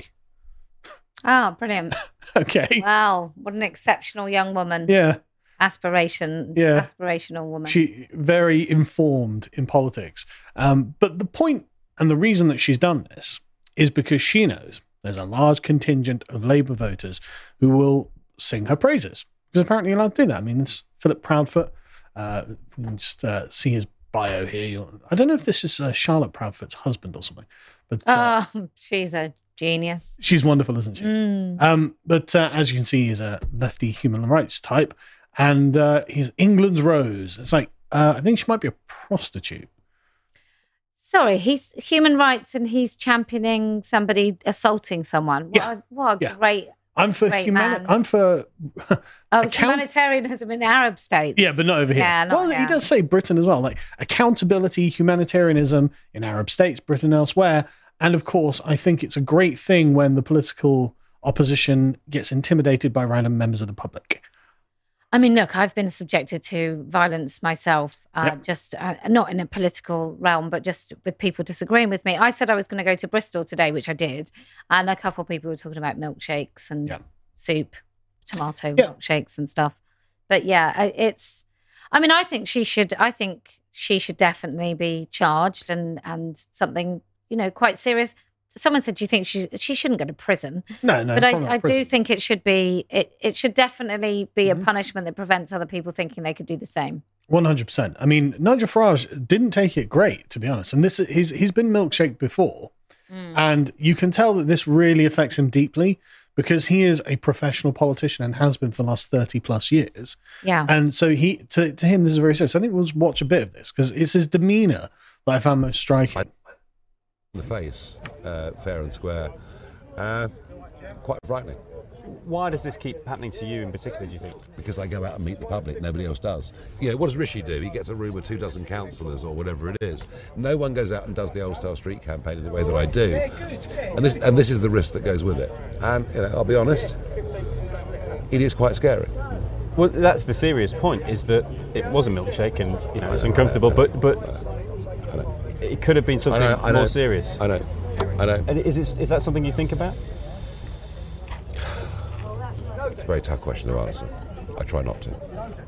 Oh, brilliant. Okay. Wow, what an exceptional young woman. Yeah. Aspiration. Yeah. Aspirational woman. She very informed in politics. Um, but the point and the reason that she's done this is because she knows there's a large contingent of Labour voters who will sing her praises. Because apparently you're allowed to do that. I mean, this Philip Proudfoot. Uh, we can just uh, see his bio here. You'll, I don't know if this is uh, Charlotte Proudfoot's husband or something. But uh, oh, she's a genius. she's wonderful, isn't she? Mm. Um, but uh, as you can see, he's a lefty human rights type. And uh, he's England's Rose. It's like, uh, I think she might be a prostitute. Sorry, he's human rights and he's championing somebody assaulting someone. What, Yeah. a, what a Yeah. great. I'm for Great humani- man. I'm for Oh, Account- humanitarianism in Arab states. yeah, but not over here. Yeah, not well, he here. does say Britain as well, like accountability, humanitarianism in Arab states, Britain elsewhere, and of course, I think it's a great thing when the political opposition gets intimidated by random members of the public. I mean, look, I've been subjected to violence myself, uh, Yep. just uh, not in a political realm, but just with people disagreeing with me. I said I was going to go to Bristol today, which I did. And a couple of people were talking about milkshakes and Yeah. soup, tomato Yeah. milkshakes and stuff. But yeah, I- it's, I mean, I think she should, I think she should definitely be charged and, and something, you know, quite serious. Someone said, do you think she she shouldn't go to prison? No, no, but probably not I, I do prison. think it should be it, it should definitely be Mhm. a punishment that prevents other people thinking they could do the same. one hundred percent. I mean, Nigel Farage didn't take it great, to be honest. And this he's he's been milkshaked before, Mm. and you can tell that this really affects him deeply because he is a professional politician and has been for the last thirty plus years. Yeah. And so he to, to him this is very serious. I think we'll just watch a bit of this because it's his demeanor that I found most striking. The face, uh, fair and square, uh, quite frightening. Why does this keep happening to you in particular, do you think? Because I go out and meet the public, nobody else does. You know, what does Rishi do? He gets a room with two dozen councillors or whatever it is. No one goes out and does the Old Style Street campaign in the way that I do. And this, and this is the risk that goes with it. And, you know, I'll be honest, it is quite scary. Well, that's the serious point, is that it was a milkshake and, you know, it's uncomfortable, but but I know. it could have been something I know, I know. more serious. I know, I know. And is, it, is that something you think about? It's a very tough question to answer. I try not to.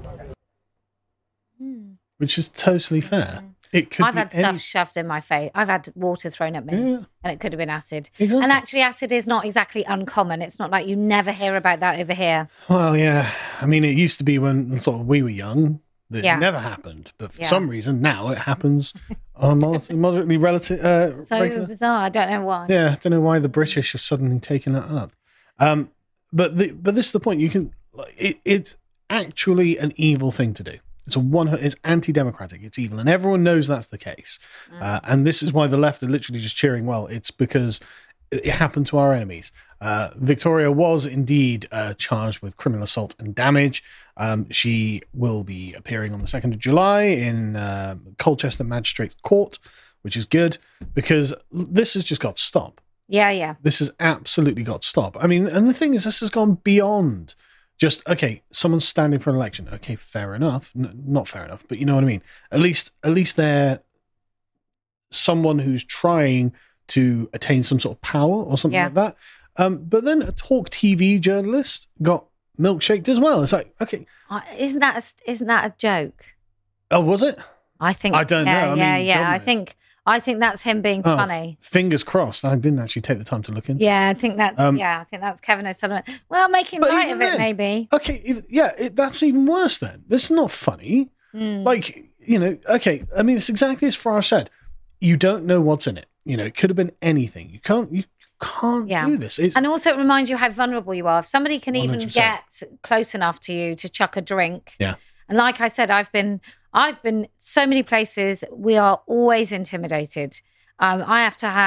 Which is totally fair. It could I've be had stuff any- shoved in my face. I've had water thrown at me, Yeah. and it could have been acid. Exactly. And actually, acid is not exactly uncommon. It's not like you never hear about that over here. Well, yeah. I mean, it used to be when sort of we were young that Yeah. it never happened, but for Yeah. some reason now it happens on a mod- moderately relative. Uh, So regular. bizarre. I don't know why. Yeah, I don't know why the British have suddenly taken it up. Um, but the, but this is the point. You can like, it, it's actually an evil thing to do. It's a one. It's anti-democratic. It's evil, and everyone knows that's the case. Uh, and this is why the left are literally just cheering. Well, it's because it it happened to our enemies. Uh, Victoria was indeed uh, charged with criminal assault and damage. Um, she will be appearing on the second of July in uh, Colchester Magistrates Court, which is good because this has just got to stop. Yeah, yeah. This has absolutely got to stop. I mean, and the thing is, this has gone beyond just, okay, someone's standing for an election. Okay, fair enough. N- not fair enough, but you know what I mean? At least, at least they're someone who's trying to attain some sort of power or something Yeah. like that. Um, but then a talk T V journalist got milkshaked as well. It's like, okay, Uh, isn't that a, isn't that a joke? oh, was it? I think. I don't yeah, know. I yeah, mean, yeah. God I knows. think. I think that's him being Oh, funny. Fingers crossed. I didn't actually take the time to look into it. Yeah, I think that's. Um, yeah, I think that's Kevin O'Sullivan. Well, making But light even of it, then- maybe. Okay, if, yeah, it, that's even worse then. This is not funny. Mm. Like, you know, okay, I mean, it's exactly as Farage said. You don't know what's in it. You know, it could have been anything. You can't, you can't Yeah. do this. It's, And also, it reminds you how vulnerable you are. If somebody can even one hundred percent. get close enough to you to chuck a drink. Yeah. And like I said, I've been, I've been so many places. We are always intimidated. Um, I have to have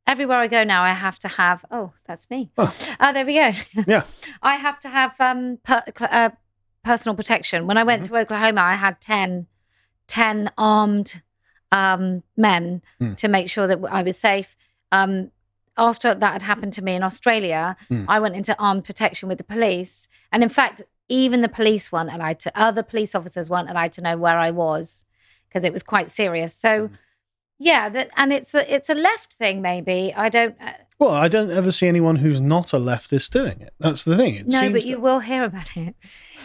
everywhere I go now, I have to have. Oh, that's me. Oh. Uh, there we go. Yeah. I have to have um per, uh, personal protection. When I went Mm-hmm. to Oklahoma, I had ten, ten armed um, men Mm. to make sure that I was safe. Um, after that had happened to me in Australia, Mm. I went into armed protection with the police. And in fact, even the police weren't allowed to, other police officers weren't allowed to know where I was because it was quite serious. So, Mm. yeah, that, and it's a, it's a left thing, maybe. I don't, uh, Well, I don't ever see anyone who's not a leftist doing it. That's the thing. It no, seems but you that- will hear about it.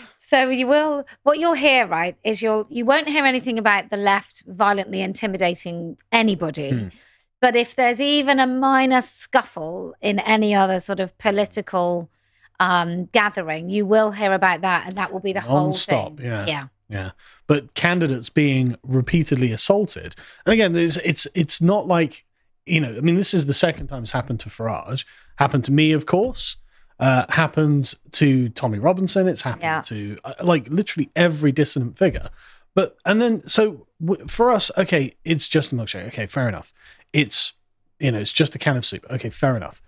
So you will, what you'll hear, right, is you'll, you won't hear anything about the left violently intimidating anybody. Hmm. But if there's even a minor scuffle in any other sort of political um, gathering, you will hear about that, and that will be the whole Non-stop, thing. yeah. Yeah. Yeah, but candidates being repeatedly assaulted, and again, there's, it's it's not like, you know, I mean, this is the second time it's happened to Farage. Happened to me, of course. Uh, happened to Tommy Robinson. It's happened Yeah. to uh, like literally every dissident figure. But and then so w- for us, okay, it's just a milkshake. Okay, fair enough. It's, you know, it's just a can of soup. Okay, fair enough.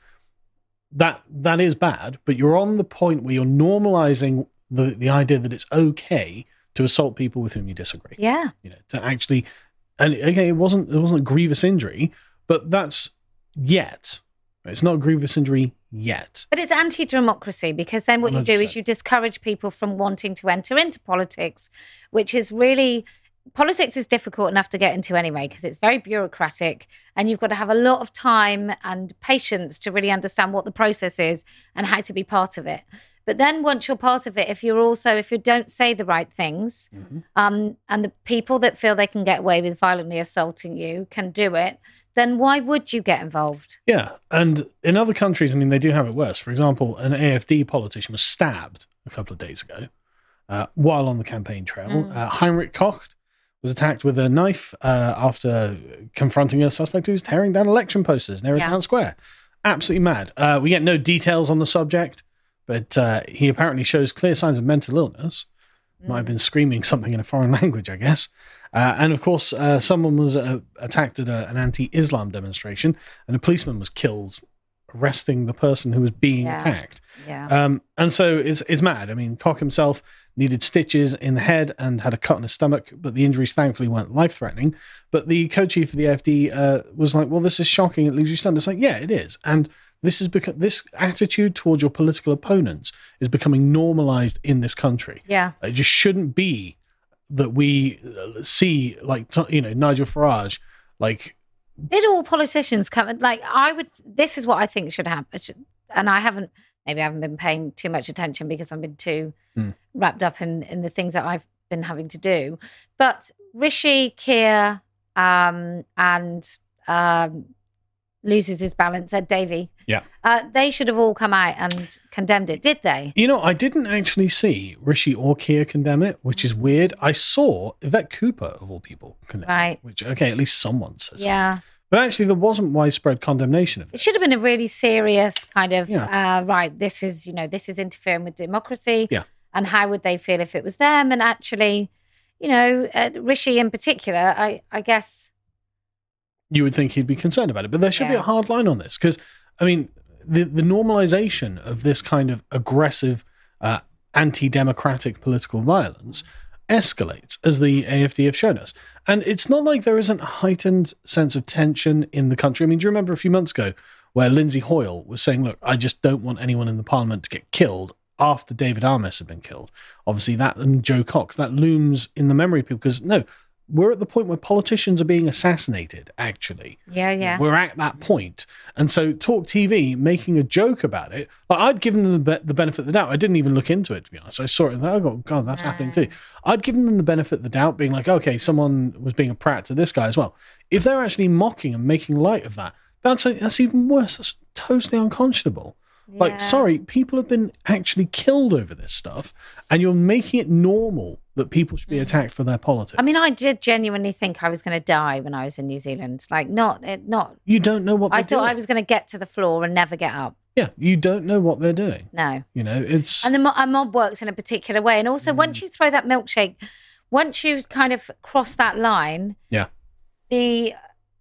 That that is bad, but you're on the point where you're normalizing the the idea that it's okay to assault people with whom you disagree. Yeah. You know, to actually, and okay, it wasn't it wasn't a grievous injury, but that's yet. It's not a grievous injury yet. But it's anti-democracy, because then what you do one hundred is percent. you discourage people from wanting to enter into politics, which is really, politics is difficult enough to get into anyway, because it's very bureaucratic and you've got to have a lot of time and patience to really understand what the process is and how to be part of it. But then once you're part of it, if you're also, if you don't say the right things, Mhm. um, and the people that feel they can get away with violently assaulting you can do it, then why would you get involved? Yeah, and in other countries, I mean, they do have it worse. For example, an A F D politician was stabbed a couple of days ago uh, while on the campaign trail. Mm. Uh, Heinrich Koch was attacked with a knife uh, after confronting a suspect who was tearing down election posters near a Yeah. town square. Absolutely mad. Uh, we get no details on the subject, but uh, he apparently shows clear signs of mental illness. Might have been screaming something in a foreign language, I guess. Uh, and of course, uh, someone was uh, attacked at a, an anti-Islam demonstration, and a policeman was killed, arresting the person who was being Yeah. attacked. Yeah. Um, and so it's it's mad. I mean, Koch himself needed stitches in the head and had a cut in his stomach, but the injuries thankfully weren't life-threatening. But the co-chief of the A F D uh, was like, "Well, this is shocking. It leaves you stunned." It's like, yeah, it is, and this is because this attitude towards your political opponents is becoming normalized in this country. yeah. It just shouldn't be that we uh, see, like, you know, Nigel Farage, like, Did all politicians come? Like, I would. This is what I think should happen. Should- And I haven't. Maybe I haven't been paying too much attention because I've been too Hmm. wrapped up in in the things that I've been having to do. But Rishi, Keir, um, and um, loses his balance, Ed Davey. Yeah. Uh, they should have all come out and condemned it, did they? you know, I didn't actually see Rishi or Keir condemn it, which is weird. I saw Yvette Cooper, of all people, condemn Right. it, which, okay, at least someone says. Yeah. But actually, there wasn't widespread condemnation of It it. should have been a really serious kind of, Yeah. uh, right, this is, you know, this is interfering with democracy. Yeah. And how would they feel if it was them? And actually, you know, uh, Rishi in particular, I, I guess, You would think he'd be concerned about it, but there should be Yeah. a hard line on this because, I mean, the the normalization of this kind of aggressive, uh, anti-democratic political violence escalates, as the A F D have shown us. And it's not like there isn't a heightened sense of tension in the country. I mean, do you remember a few months ago where Lindsay Hoyle was saying, look, I just don't want anyone in the parliament to get killed after David Armis had been killed? Obviously, that and Joe Cox, that looms in the memory of people because, no, we're at the point where politicians are being assassinated, actually. yeah, yeah. We're at that point. And so Talk T V making a joke about it, like I'd given them the, be- the benefit of the doubt. I didn't even look into it, to be honest. I saw it and I go, God, that's happening too. I'd given them the benefit of the doubt, being like, okay, someone was being a prat to this guy as well. If they're actually mocking and making light of that, that's a, that's even worse. That's totally unconscionable. Like, Yeah. sorry, people have been actually killed over this stuff, and you're making it normal that people should be attacked for their politics. I mean, I did genuinely think I was going to die when I was in New Zealand. Like, not, it, not. you don't know what they're I thought doing. I was going to get to the floor and never get up. Yeah, you don't know what they're doing. No. You know, it's And the mo- a mob works in a particular way. And also, Mm. once you throw that milkshake, once you kind of cross that line, yeah. the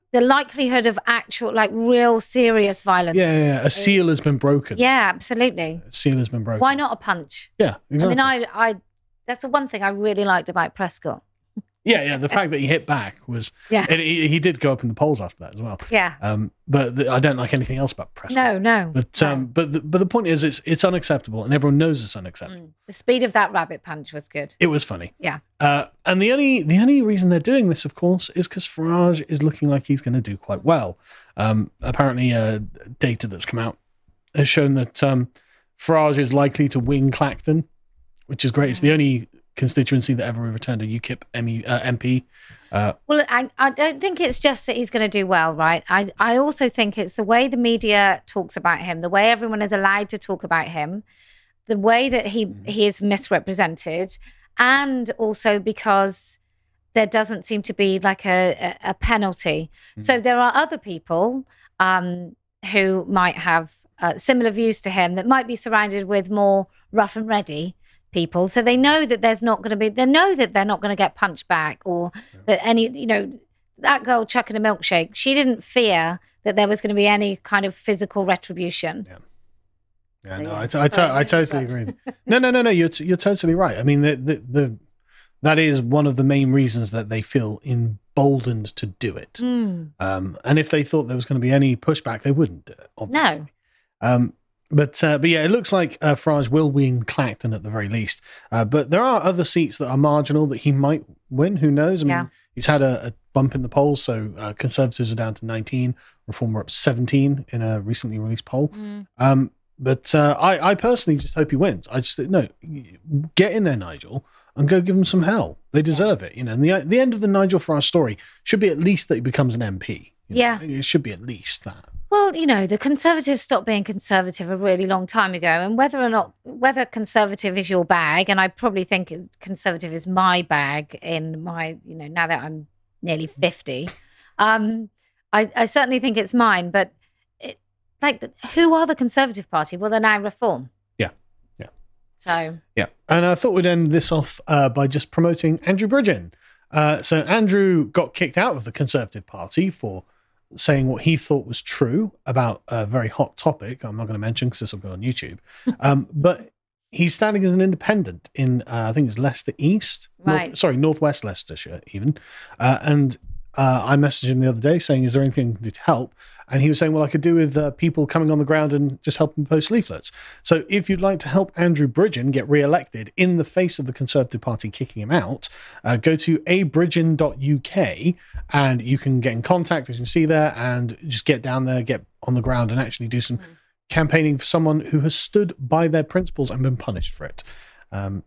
the likelihood of actual, like, real serious violence. Yeah, yeah, yeah. A seal has been broken. Yeah, absolutely. A seal has been broken. Why not a punch? Yeah, exactly. I mean, I, I that's the one thing I really liked about Prescott. Yeah, yeah. The fact that he hit back was, Yeah. and he, he did go up in the polls after that as well. Yeah. Um, but the, I don't like anything else about Prescott. No, no. But no. um, but the, but the point is, it's it's unacceptable, and everyone knows it's unacceptable. Mm. The speed of that rabbit punch was good. It was funny. Yeah. Uh, and the only the only reason they're doing this, of course, is because Farage is looking like he's going to do quite well. Um, apparently, uh, data that's come out has shown that um, Farage is likely to win Clacton, which is great. It's the only constituency that ever returned a UKIP M E, uh, M P. Uh, Well, I, I don't think it's just that he's going to do well, right? I, I also think it's the way the media talks about him, the way everyone is allowed to talk about him, the way that he, he is misrepresented, and also because there doesn't seem to be like a, a, a penalty. Mm. So there are other people um, who might have uh, similar views to him that might be surrounded with more rough and ready people, so they know that there's not going to be they know that they're not going to get punched back, or yeah. that any you know that girl chucking a milkshake, she didn't fear that there was going to be any kind of physical retribution. Yeah, yeah, so, no, yeah. I, t- I, t- I totally agree. No, no, no, no. You're t- you're totally right. I mean, the, the the that is one of the main reasons that they feel emboldened to do it. Mm. Um, and if they thought there was going to be any pushback, they wouldn't do it. Obviously. No. Um, But uh, but yeah, it looks like uh, Farage will win Clacton at the very least. Uh, but there are other seats that are marginal that he might win. Who knows? I mean, yeah. he's had a, a bump in the polls. So uh, Conservatives are down to nineteen, Reform are up to seventeen in a recently released poll. Mm. Um, but uh, I, I personally just hope he wins. I just no, get in there, Nigel, and go give him some hell. They deserve it. You know, and the the end of the Nigel Farage story should be at least that he becomes an M P. You yeah, know? It should be at least that. Well, you know, the Conservatives stopped being Conservative a really long time ago, and whether or not, whether Conservative is your bag, and I probably think Conservative is my bag in my, you know, now that I'm nearly fifty, um, I, I certainly think it's mine, but it, like, who are the Conservative Party? Well, they're now Reform. Yeah, yeah. So. Yeah, and I thought we'd end this off uh, by just promoting Andrew Bridgen. Uh, so Andrew got kicked out of the Conservative Party for saying what he thought was true about a very hot topic. I'm not going to mention because this will go on YouTube. Um, but he's standing as an independent in, uh, I think it's Leicester East. Right. North, sorry, Northwest Leicestershire even. Uh, and uh, I messaged him the other day saying, is there anything I can do to help? And he was saying, well, I could do with uh, people coming on the ground and just helping post leaflets. So if you'd like to help Andrew Bridgen get re-elected in the face of the Conservative Party kicking him out, uh, go to a bridgen dot U K and you can get in contact, as you can see there, and just get down there, get on the ground and actually do some mm. campaigning for someone who has stood by their principles and been punished for it. Um,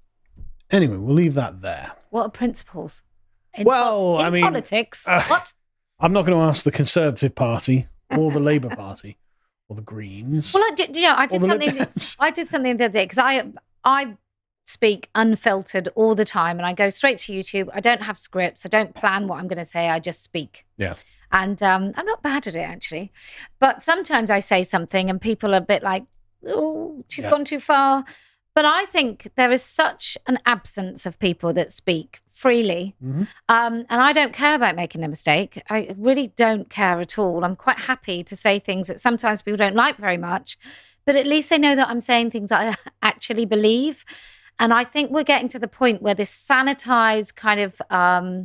anyway, we'll leave that there. What are principles? In well, po- in I mean... politics? Uh, what? I'm not going to ask the Conservative Party or the Labour Party or the Greens. Well, I did. You know, I did something. Dems. I did something the other day because I I speak unfiltered all the time, and I go straight to YouTube. I don't have scripts. I don't plan what I'm going to say. I just speak. Yeah. And um, I'm not bad at it actually, but sometimes I say something, and people are a bit like, "Oh, she's yeah. gone too far." But I think there is such an absence of people that speak freely. Mm-hmm. Um, and I don't care about making a mistake. I really don't care at all. I'm quite happy to say things that sometimes people don't like very much, but at least they know that I'm saying things that I actually believe. And I think we're getting to the point where this sanitized kind of um,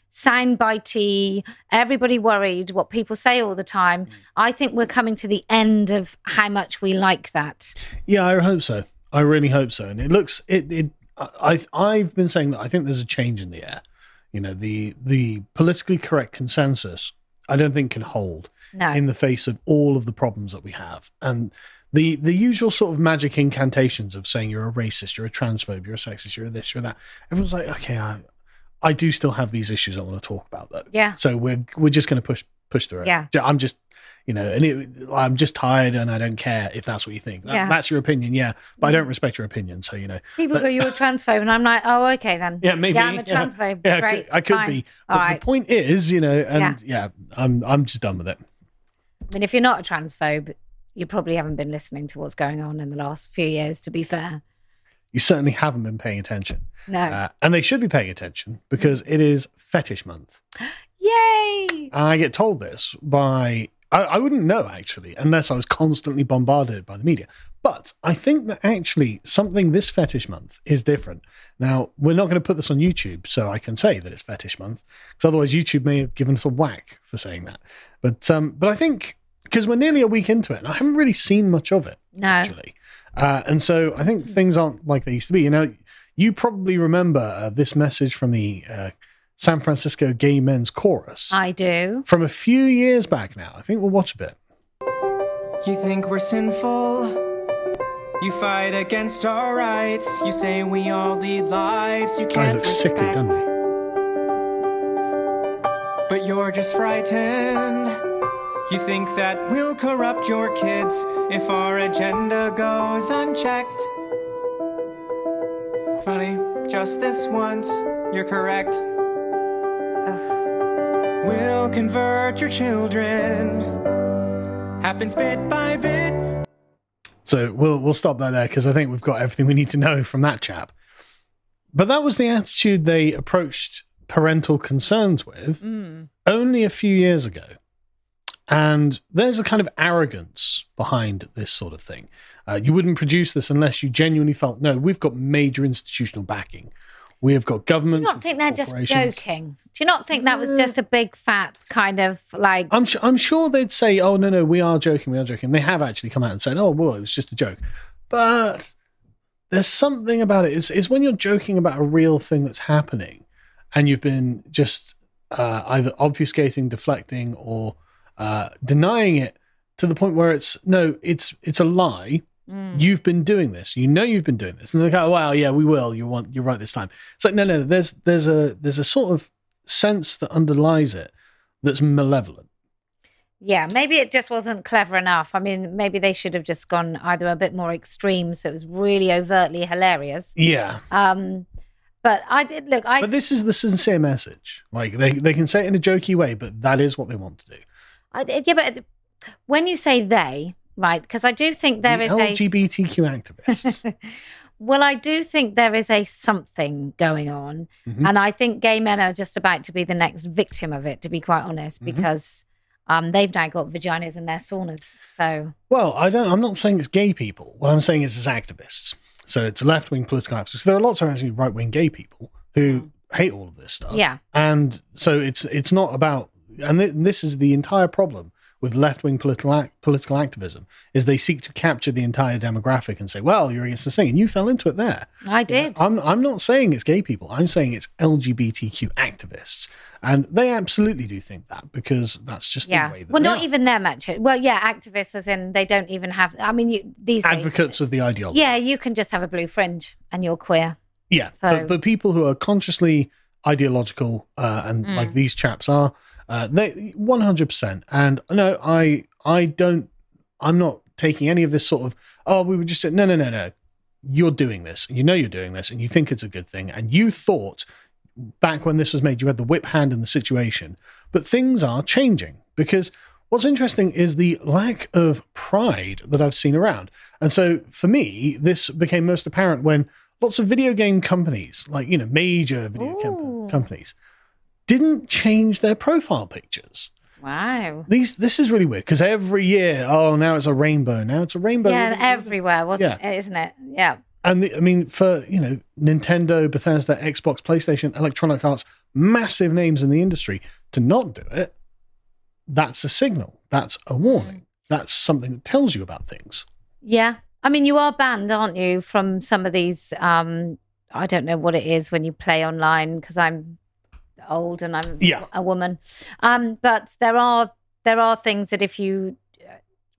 soundbitey, everybody worried, what people say all the time. Mm. I think we're coming to the end of how much we like that. Yeah, I hope so. I really hope so. And it looks, it, it, I, I've been saying that I think there's a change in the air. You know, the the politically correct consensus, I don't think can hold no. in the face of all of the problems that we have. And the the usual sort of magic incantations of saying you're a racist, you're a transphobe, you're a sexist, you're a this, you're that. Everyone's like, okay, I, I do still have these issues I want to talk about, though. Yeah. So we're we're just going to push push through it. Yeah. I'm just. You know, and it, I'm just tired and I don't care if that's what you think. That, yeah. That's your opinion, yeah. But I don't respect your opinion, so, you know. People but, go, you're a transphobe, and I'm like, oh, okay then. Yeah, maybe. Yeah, I'm a transphobe. Yeah, Great, I could, I could fine. be. All But right. the point is, you know, and yeah. yeah, I'm I'm just done with it. I mean, if you're not a transphobe, you probably haven't been listening to what's going on in the last few years, to be fair. You certainly haven't been paying attention. No. Uh, and they should be paying attention because it is Fetish Month. Yay! And I get told this by, I, I wouldn't know actually, unless I was constantly bombarded by the media. But I think that actually something this fetish month is different. Now, we're not going to put this on YouTube, so I can say that it's fetish month, because otherwise YouTube may have given us a whack for saying that. But um, but I think, because we're nearly a week into it, and I haven't really seen much of it, No. actually. Uh, and so I think things aren't like they used to be. You know, you probably remember uh, this message from the uh, San Francisco Gay Men's Chorus I do. from a few years back now. I think we'll watch a bit. You think we're sinful? You fight against our rights. You say we all lead lives you Guy can't looks sickly, respect. doesn't he? But you're just frightened. You think that we'll corrupt your kids if our agenda goes unchecked. Funny, just this once, you're correct. We'll convert your children. Happens bit by bit. So we'll we'll stop that there because I think we've got everything we need to know from that chap. But that was the attitude they approached parental concerns with Mm. only a few years ago. And there's a kind of arrogance behind this sort of thing. Uh, you wouldn't produce this unless you genuinely felt, no, we've got major institutional backing. We have got Do you governments. not think they're just corporations. joking? Do you not think that was just a big fat kind of like? I'm sure, I'm sure they'd say, oh, no, no, we are joking, we are joking. They have actually come out and said, oh, well, it was just a joke. But there's something about it. It's, it's when you're joking about a real thing that's happening and you've been just uh, either obfuscating, deflecting, or uh, denying it to the point where it's, no, it's it's a lie. Mm. You've been doing this. You know you've been doing this. And they're like, oh, wow, yeah, we will. You want, you're right this time. It's like, no, no, there's there's a there's a sort of sense that underlies it that's malevolent. Yeah, maybe it just wasn't clever enough. I mean, maybe they should have just gone either a bit more extreme, so it was really overtly hilarious. Yeah. Um, but I did look. I But this is the sincere message. Like they, they can say it in a jokey way, but that is what they want to do. I, yeah, but when you say they, right? Because I do think there the is L G B T Q activists. a. Well, I do think there is a something going on, Mhm. and I think gay men are just about to be the next victim of it. To be quite honest, Mhm. because um, they've now got vaginas in their saunas. So Well, I don't. I'm not saying it's gay people. What I'm saying is it's activists. So it's left wing political activists. There are lots of actually right wing gay people who hate all of this stuff. yeah, And so it's it's not about. And th- this is the entire problem with left wing political act, political activism is they seek to capture the entire demographic and say, well, you're against this thing, and you fell into it there. I did. I'm I'm not saying it's gay people. I'm saying it's L G B T Q activists, and they absolutely do think that because that's just Yeah. the way that Well, they not are. even them actually. Well, yeah, activists as in they don't even have. I mean, you, these days- advocates of the ideology. Yeah, you can just have a blue fringe and you're queer. Yeah, So- but, but people who are consciously ideological uh, and Mm. like these chaps are, uh, they one hundred percent. And no, I I don't. I'm not taking any of this sort of. Oh, we were just no no no no. You're doing this. You know you're doing this, and you think it's a good thing. And you thought back when this was made, you had the whip hand in the situation. But things are changing because what's interesting is the lack of pride that I've seen around. And so for me, this became most apparent when lots of video game companies, like, you know, major video com- Ooh. companies, didn't change their profile pictures. Wow. These, this is really weird because every year, oh, now it's a rainbow. Now it's a rainbow. Yeah, and everywhere, wasn't Yeah. it? Isn't it? Yeah. And the, I mean, for, you know, Nintendo, Bethesda, Xbox, PlayStation, Electronic Arts, massive names in the industry, to not do it, that's a signal. That's a warning. That's something that tells you about things. Yeah. I mean, you are banned, aren't you, from some of these? Um, I don't know what it is when you play online because I'm old and I'm Yeah. a woman. Um, but there are there are things that if you uh,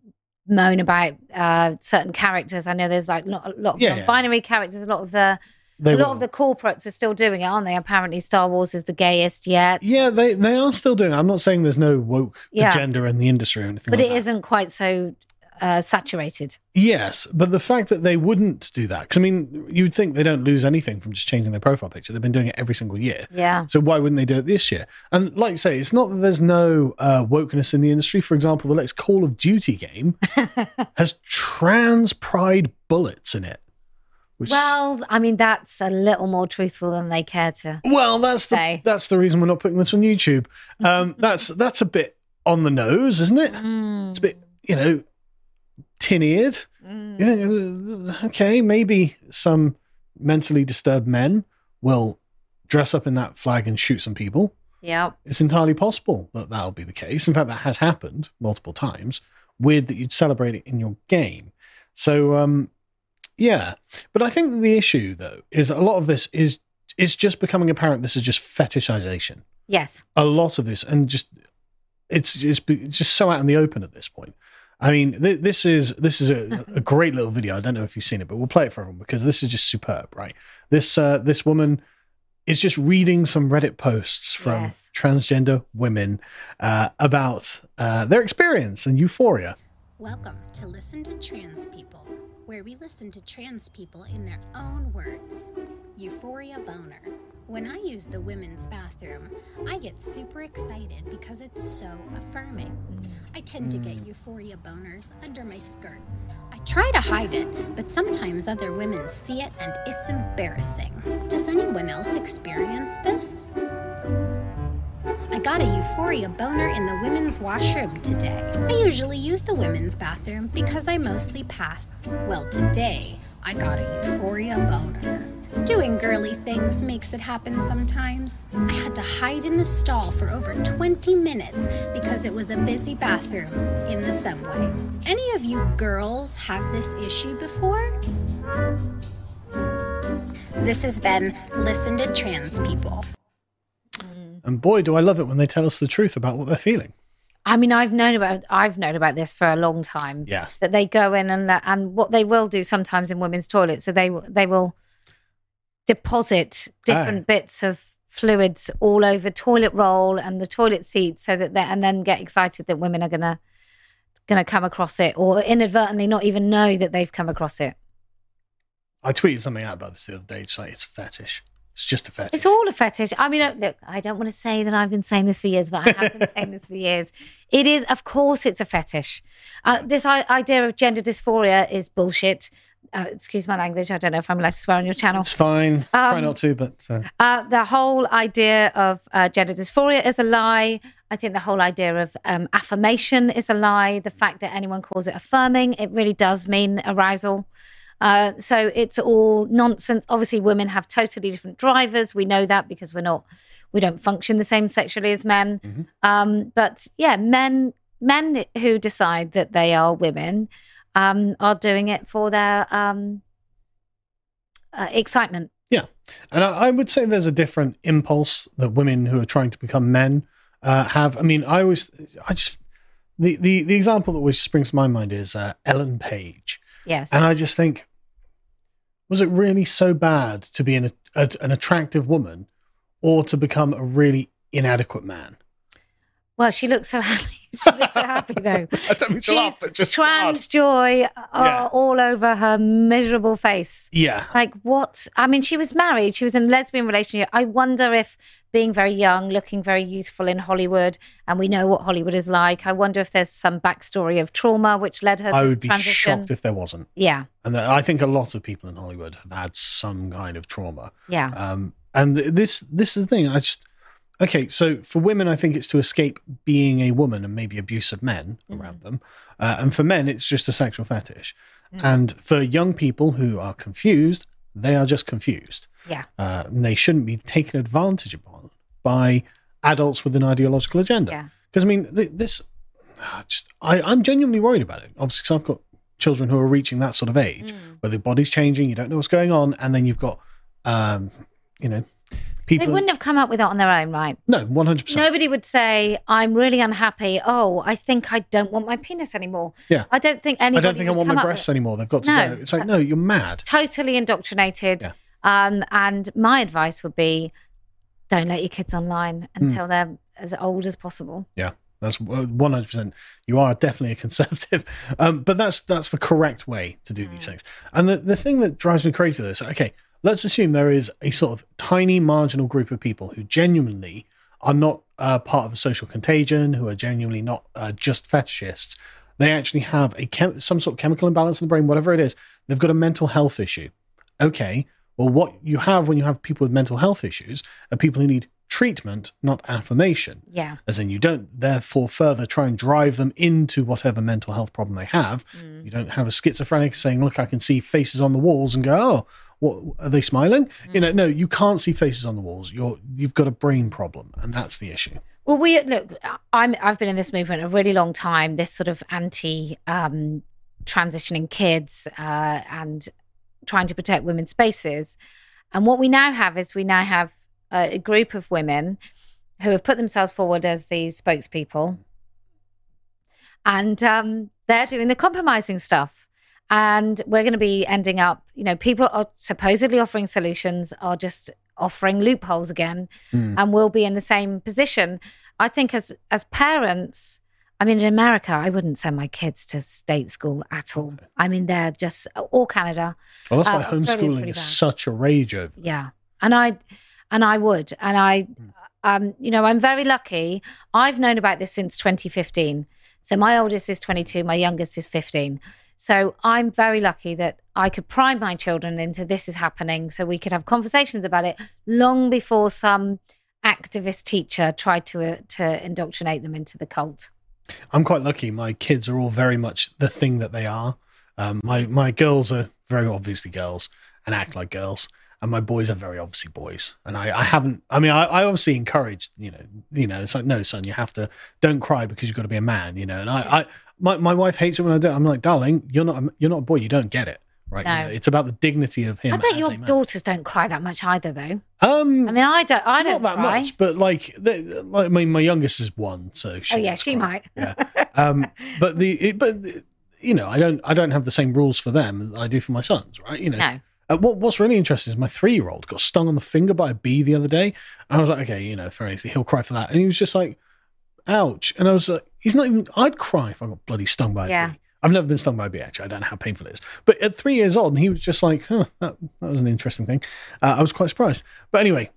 moan about uh, certain characters, I know there's like not a lot of Yeah, yeah. binary characters. A lot of the They a lot will. of the corporates are still doing it, aren't they? Apparently, Star Wars is the gayest yet. Yeah, they, they are still doing it. I'm not saying there's no woke Yeah. agenda in the industry or anything But like it that. isn't quite so uh, saturated. Yes, but the fact that they wouldn't do that, because I mean, you'd think they don't lose anything from just changing their profile picture. They've been doing it every single year. Yeah. So why wouldn't they do it this year? And like you say, it's not that there's no uh, wokeness in the industry. For example, the latest Call of Duty game has trans pride bullets in it. Which, Well, I mean, that's a little more truthful than they care to. well, that's the say. that's the reason we're not putting this on YouTube. Um, that's that's a bit on the nose, isn't it? Mm. It's a bit, you know, tin-eared. Mm. Yeah, okay, maybe some mentally disturbed men will dress up in that flag and shoot some people. Yeah. It's entirely possible that that'll be the case. In fact, that has happened multiple times. Weird that you'd celebrate it in your game. So, um, yeah. But I think the issue, though, is a lot of this is is just becoming apparent. This is just fetishization. Yes. A lot of this, and just it's just it's just so out in the open at this point. I mean, th- this is this is a, a great little video. I don't know if you've seen it, but we'll play it for everyone because this is just superb, right? This uh, this woman is just reading some Reddit posts from Yes. transgender women uh, about uh, their experience and euphoria. Welcome to Listen to Trans People, where we listen to trans people in their own words. Euphoria boner. When I use the women's bathroom, I get super excited because it's so affirming. I tend to get euphoria boners under my skirt. I try to hide it, but sometimes other women see it and it's embarrassing. Does anyone else experience this? I got a euphoria boner in the women's washroom today. I usually use the women's bathroom because I mostly pass. Well, today, I got a euphoria boner. Doing girly things makes it happen sometimes. I had to hide in the stall for over twenty minutes because it was a busy bathroom in the subway. Any of you girls have this issue before? This has been Listen to Trans People. And boy, do I love it when they tell us the truth about what they're feeling. I mean, I've known about I've known about this for a long time. Yeah. That they go in and and what they will do sometimes in women's toilets, so they they will deposit different Oh. bits of fluids all over toilet roll and the toilet seat, so that they and then get excited that women are gonna gonna come across it, or inadvertently not even know that they've come across it. I tweeted something out about this the other day. It's like, it's a fetish. It's just a fetish. It's all a fetish. I mean, uh, look, I don't want to say that I've been saying this for years, but I have been saying this for years. It is, of course, it's a fetish. Uh, this I- idea of gender dysphoria is bullshit. Uh, excuse my language. I don't know if I'm allowed to swear on your channel. It's fine. Try Um, not to, but uh, Uh, the whole idea of uh, gender dysphoria is a lie. I think the whole idea of um, affirmation is a lie. The fact that anyone calls it affirming, it really does mean arousal. Uh, so it's all nonsense. Obviously, women have totally different drivers. We know that because we're not, we don't function the same sexually as men. Mm-hmm. Um, but yeah, men, men who decide that they are women um, are doing it for their um, uh, excitement. yeah. And I, I would say there's a different impulse that women who are trying to become men uh, have. I mean, I always, I just, the, the, the example that always springs to my mind is uh, Ellen Page. Yes. And I just think, was it really so bad to be an, a, an attractive woman or to become a really inadequate man? Well, she looks so happy. She looks so happy, though. I don't mean to She's laugh, but just trans joy uh, Yeah. all over her miserable face. yeah. Like, what? I mean, she was married. She was in a lesbian relationship. I wonder if being very young, looking very youthful in Hollywood, and we know what Hollywood is like, I wonder if there's some backstory of trauma which led her to I would be transition. shocked if there wasn't. Yeah, And that- I think a lot of people in Hollywood have had some kind of trauma. yeah. Um, and th- this this is the thing. I just okay. So for women, I think it's to escape being a woman and maybe abusive men Mm-hmm. around them. Uh, and for men, it's just a sexual fetish. Mm. And for young people who are confused, they are just confused. Yeah. Uh, and they shouldn't be taken advantage upon by adults with an ideological agenda. Yeah. Because I mean, th- this. ah, Just I, I'm genuinely worried about it. Obviously, because I've got children who are reaching that sort of age Mm. where the body's changing, you don't know what's going on, and then you've got, um, you know, people. They wouldn't have come up with it on their own, right? No, one hundred percent. Nobody would say, I'm really unhappy. Oh, I think I don't want my penis anymore. Yeah. I don't think I anybody don't think I would want come my up breasts with- anymore. They've got to No, go. It's like, that's- no, you're mad. Totally indoctrinated. Yeah. Um, and my advice would be, don't let your kids online Hmm. until they're as old as possible. Yeah, that's one hundred percent. You are definitely a conservative, um, but that's that's the correct way to do these things. And the, the thing that drives me crazy though is, okay, let's assume there is a sort of tiny marginal group of people who genuinely are not uh, part of a social contagion, who are genuinely not uh, just fetishists. They actually have a chem- some sort of chemical imbalance in the brain, whatever it is. They've got a mental health issue, Okay, well, what you have when you have people with mental health issues are people who need treatment, not affirmation. Yeah. As in, you don't therefore further try and drive them into whatever mental health problem they have. Mm. You don't have a schizophrenic saying, look, I can see faces on the walls and go, oh, what, are they smiling? Mm. You know, no, you can't see faces on the walls. You're, you've got a brain problem, and that's the issue. Well, we look. I'm. I've been in this movement a really long time. This sort of anti um, transitioning kids uh, and trying to protect women's spaces. And what we now have is we now have a, a group of women who have put themselves forward as the spokespeople, and um, they're doing the compromising stuff. And we're going to be ending up, you know, people are supposedly offering solutions are just offering loopholes again, Mm. and we'll be in the same position. I think as as parents, I mean, in America, I wouldn't send my kids to state school at all. I mean, they're just, or Canada. Well, that's Uh, why Australia's homeschooling pretty is bad. such a rage over. Yeah. And I, and I would, and I, um, you know, I'm very lucky. I've known about this since twenty fifteen. So my oldest is twenty-two, my youngest is fifteen. So I'm very lucky that I could prime my children into this is happening, so we could have conversations about it long before some activist teacher tried to uh, to indoctrinate them into the cult. I'm quite lucky. My kids are all very much the thing that they are. Um, my my girls are very obviously girls and act like girls, and my boys are very obviously boys. And I, I haven't. I mean, I, I obviously encouraged. You know, you know, it's like, no, son, you have to don't cry because you've got to be a man. You know, and I, I my my wife hates it when I do it. I'm like, darling, you're not a, you're not a boy. You don't get it. Right, No. you know, it's about the dignity of him. I bet as your a man. daughters don't cry that much either, though. Um, I mean, I don't. I don't not that cry. much, but like, they, like, I mean, my youngest is one, so she Oh yeah, does she cry. might. Yeah, um, but the it, but the, you know, I don't I don't have the same rules for them as I do for my sons, right? You know, No. uh, what what's really interesting is my three year old got stung on the finger by a bee the other day. I was like, okay, you know, fair enough, he'll cry for that, and he was just like, ouch, and I was like, he's not even. I'd cry if I got bloody stung by a Yeah. bee. I've never been stung by a bee, actually. I don't know how painful it is. But at three years old, and he was just like, huh, that, that was an interesting thing. Uh, I was quite surprised. But anyway,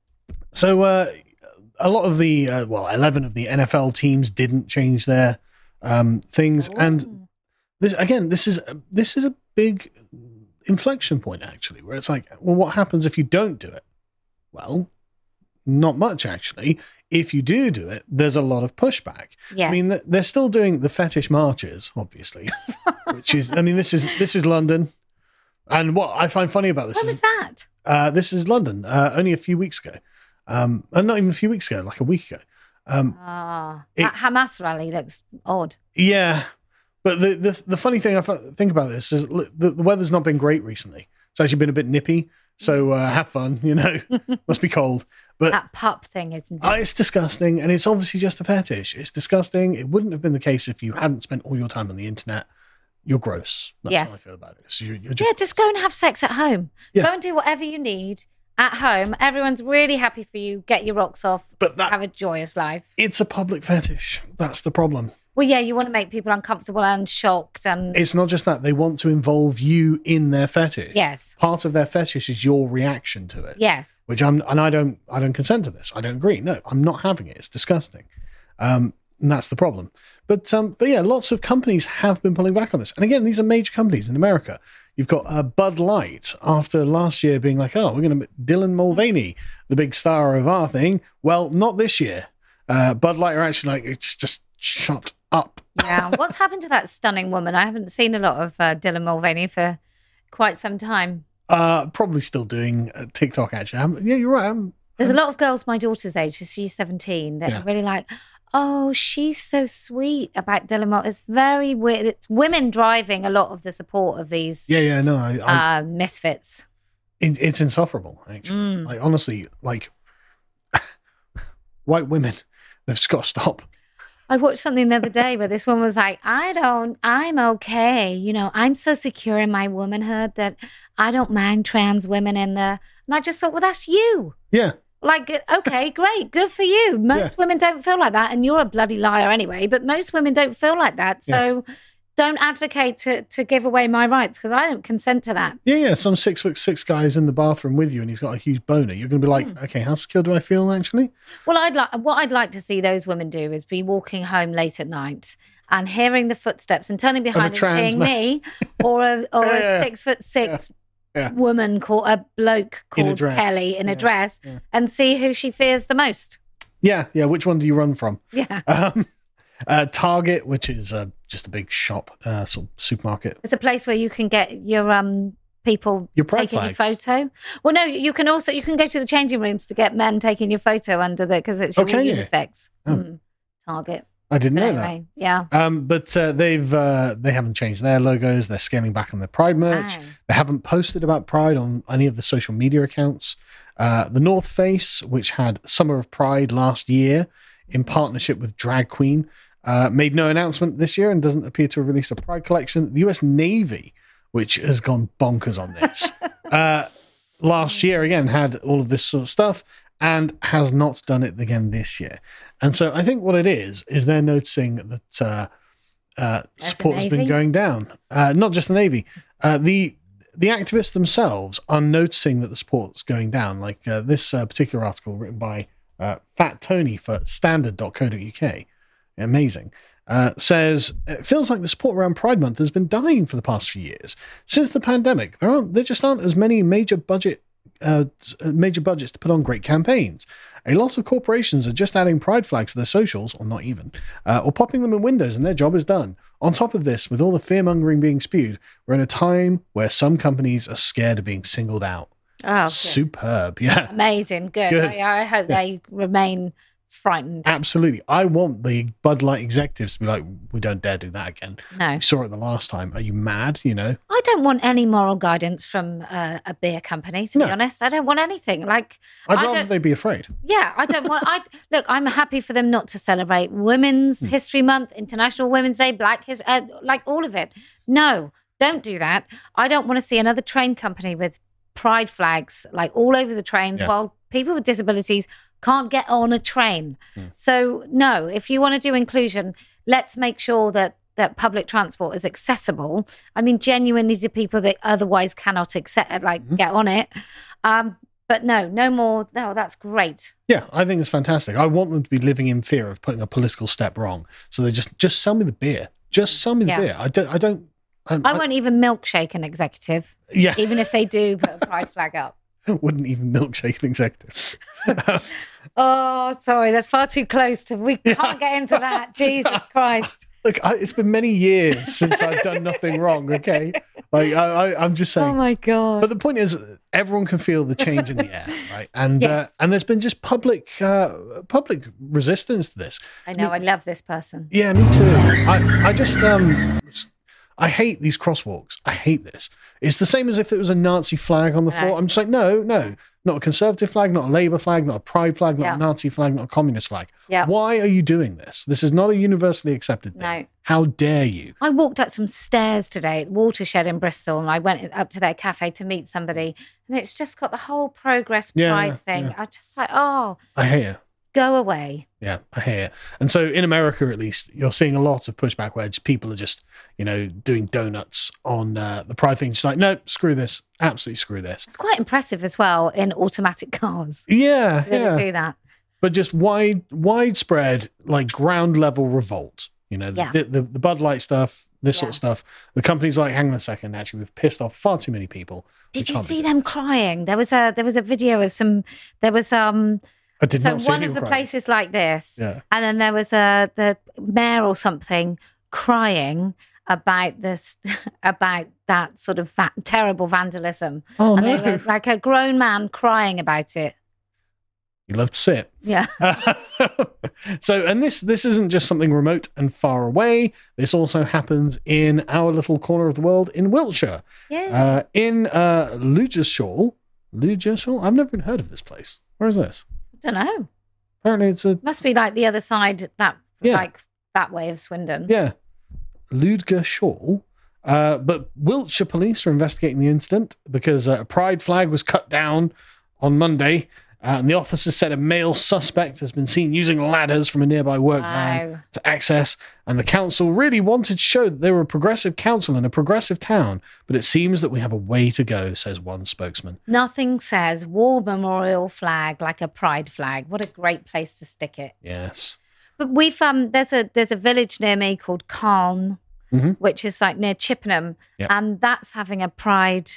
so uh, a lot of the, uh, well, eleven of the N F L teams didn't change their um, things. And this, again, this is, this is a big inflection point, actually, where it's like, well, what happens if you don't do it? Well, not much, actually. If you do do it, there's a lot of pushback. Yes. I mean, th- they're still doing the fetish marches, obviously, which is, I mean, this is this is London, and what I find funny about this What is was that? uh, this is London, uh, only a few weeks ago, um, and not even a few weeks ago, like a week ago. Um, Ah, it- that Hamas rally looks odd. yeah, but the the, the funny thing I th- think about this is look, the, the weather's not been great recently. It's actually been a bit nippy, so uh, have fun. You know, must be cold, but. That pup thing isn't it? Uh, it's disgusting, and it's obviously just a fetish. It's disgusting. It wouldn't have been the case if you hadn't spent all your time on the internet. You're gross. That's Yes. how I feel about it. So you're, you're Yeah, just, just go and have sex at home. Yeah. Go and do whatever you need at home. Everyone's really happy for you. Get your rocks off. But that- have a joyous life. it's a public fetish. That's the problem. Well, yeah, you want to make people uncomfortable and shocked, and It's not just that. They want to involve you in their fetish. yes, Part of their fetish is your reaction to it. yes, Which I'm, and I don't, I don't consent to this. I don't agree. No, I'm not having it. It's disgusting. Um, and that's the problem. But, um, but yeah, lots of companies have been pulling back on this. And again, these are major companies in America. You've got uh, Bud Light after last year being like, oh, we're going to Dylan Mulvaney, the big star of our thing. Well, not this year. Uh, Bud Light are actually like, it's just shut up. yeah. What's happened to that stunning woman? I haven't seen a lot of uh, Dylan Mulvaney for quite some time. Uh, probably still doing uh, TikTok, actually. I'm, yeah, you're right. I'm, There's a lot of girls my daughter's age, she's seventeen, that Yeah. are really like, oh, she's so sweet about Dylan Mulvaney. It's very weird. It's women driving a lot of the support of these yeah, yeah, no, I, I, uh, misfits. it, it's insufferable, actually. Mm. Like, honestly, like, white women, they've just got to stop. I watched something the other day where this woman was like, I don't, I'm okay. You know, I'm so secure in my womanhood that I don't mind trans women in there. And I just thought, well, that's you. Yeah. Like, okay, great, good for you. Most women don't feel like that. And you're a bloody liar anyway, but most women don't feel like that. So don't advocate to, to give away my rights because I don't consent to that. Yeah, yeah. Some six foot six guy's in the bathroom with you and he's got a huge boner. You're going to be like, Hmm. okay, how secure do I feel, actually? Well, I'd like what I'd like to see those women do is be walking home late at night and hearing the footsteps and turning behind and trans seeing man. me or a or Yeah, a yeah, six foot six Yeah. woman called a bloke In a called dress. Kelly in Yeah, a dress yeah. and see who she fears the most. Yeah, yeah. Which one do you run from? Yeah. Um, uh, Target, which is uh, just a big shop, uh, sort of supermarket. It's a place where you can get your um people Your pride taking your flags. photo. Well, no, you can also you can go to the changing rooms to get men taking your photo under the because it's Oh, all can you? unisex. Oh. Mm, Target. I didn't But know that. anyway, yeah. Um, but uh, they've uh, they haven't changed their logos. They're scaling back on their Pride merch. Wow. They haven't posted about Pride on any of the social media accounts. Uh, the North Face, which had Summer of Pride last year in partnership with Drag Queen, uh, made no announcement this year and doesn't appear to have released a Pride collection. The U S Navy, which has gone bonkers on this, uh, last year again had all of this sort of stuff and has not done it again this year. And so I think what it is is they're noticing that uh, uh, As the support has been Navy? going down. Uh, not just the Navy, uh, the the activists themselves are noticing that the support's going down. Like uh, this uh, particular article written by uh, Fat Tony for standard dot co dot U K, amazing, uh, says it feels like the support around Pride Month has been dying for the past few years. Since the pandemic, there aren't there just aren't as many major budget uh, major budgets to put on great campaigns. A lot of corporations are just adding pride flags to their socials, or not even, uh, or popping them in windows, and their job is done. On top of this, with all the fear-mongering being spewed, we're in a time where some companies are scared of being singled out. Oh, good. Superb, yeah. Amazing. Good. Good. I, I hope Yeah. they remain frightened. Absolutely. I want the Bud Light executives to be like, we don't dare do that again. No. We saw it the last time. Are you mad? You know? I don't want any moral guidance from uh, a beer company, to No. be honest. I don't want anything. Like, I'd I rather don't- they be afraid. yeah, I don't want. I look. I'm happy for them not to celebrate Women's Hmm. History Month, International Women's Day, Black History, uh, like all of it. No, don't do that. I don't want to see another train company with pride flags like all over the trains Yeah. while people with disabilities can't get on a train. Hmm. So no, if you want to do inclusion, let's make sure that that public transport is accessible. I mean, genuinely to people that otherwise cannot accept, like Mm-hmm. get on it. Um, but no, no more. No, that's great. Yeah, I think it's fantastic. I want them to be living in fear of putting a political step wrong. So they just, just sell me the beer. Just sell me the Yeah. beer. I don't, I don't, I'm- I won't even milkshake an executive, yeah, even if they do put a pride flag up. wouldn't even milkshake an executive. Oh, sorry, that's far too close to. We can't Yeah. get into that. Jesus Christ. Look, I, it's been many years since I've done nothing wrong. Okay, like I, I, I'm just saying. Oh my God. But the point is, everyone can feel the change in the air, right? And uh, Yes. and there's been just public uh, public resistance to this. I know. I love this person. Yeah, me too. I, I just um I hate these crosswalks. I hate this. It's the same as if it was a Nazi flag on the I know. floor. I'm just like, no, no, not a conservative flag, not a Labour flag, not a Pride flag, not Yeah. a Nazi flag, not a communist flag. Yeah. Why are you doing this? This is not a universally accepted thing. No. How dare you? I walked up some stairs today at Watershed in Bristol, and I went up to their cafe to meet somebody, and it's just got the whole progress Yeah, pride yeah, thing. yeah. I just like, oh, I hate it. go away. Yeah, I hear it. And so in America, at least, you're seeing a lot of pushback where just people are just, you know, doing donuts on uh, the pride thing. Just like, no, screw this. Absolutely screw this. It's quite impressive as well in automatic cars. Yeah, Really yeah. do that. But just wide, widespread, like ground level revolt. You know, the, Yeah. the, the, the Bud Light stuff, this sort Yeah. of stuff. The company's like, hang on a second, actually, we've pissed off far too many people. We Did you can't be see doing them this." crying? There was a there was a video of some. There was um. I did So not see one of anyone the crying. places like this, Yeah. and then there was a the mayor or something crying about this about that sort of va- terrible vandalism. Oh, and they no. were like a grown man crying about it. You love to see it. Yeah. So, and this this isn't just something remote and far away. This also happens in our little corner of the world in Wiltshire, Yeah. uh, in uh, Ludgershall. Ludgershall? I've never even heard of this place. Where is this? I don't know. Apparently, it's a Must be like the other side, that Yeah. like that way of Swindon. yeah, Ludgershall. Uh, but Wiltshire police are investigating the incident because uh, a pride flag was cut down on Monday. Uh, and the officers said a male suspect has been seen using ladders from a nearby work van Wow. to access, and the council really wanted to show that they were a progressive council in a progressive town, but it seems that we have a way to go, says one spokesman. Nothing says war memorial flag like a pride flag. What a great place to stick it. Yes. But we've um there's a there's a village near me called Calne, Mhm. which is like near Chippenham, Yeah. and that's having a pride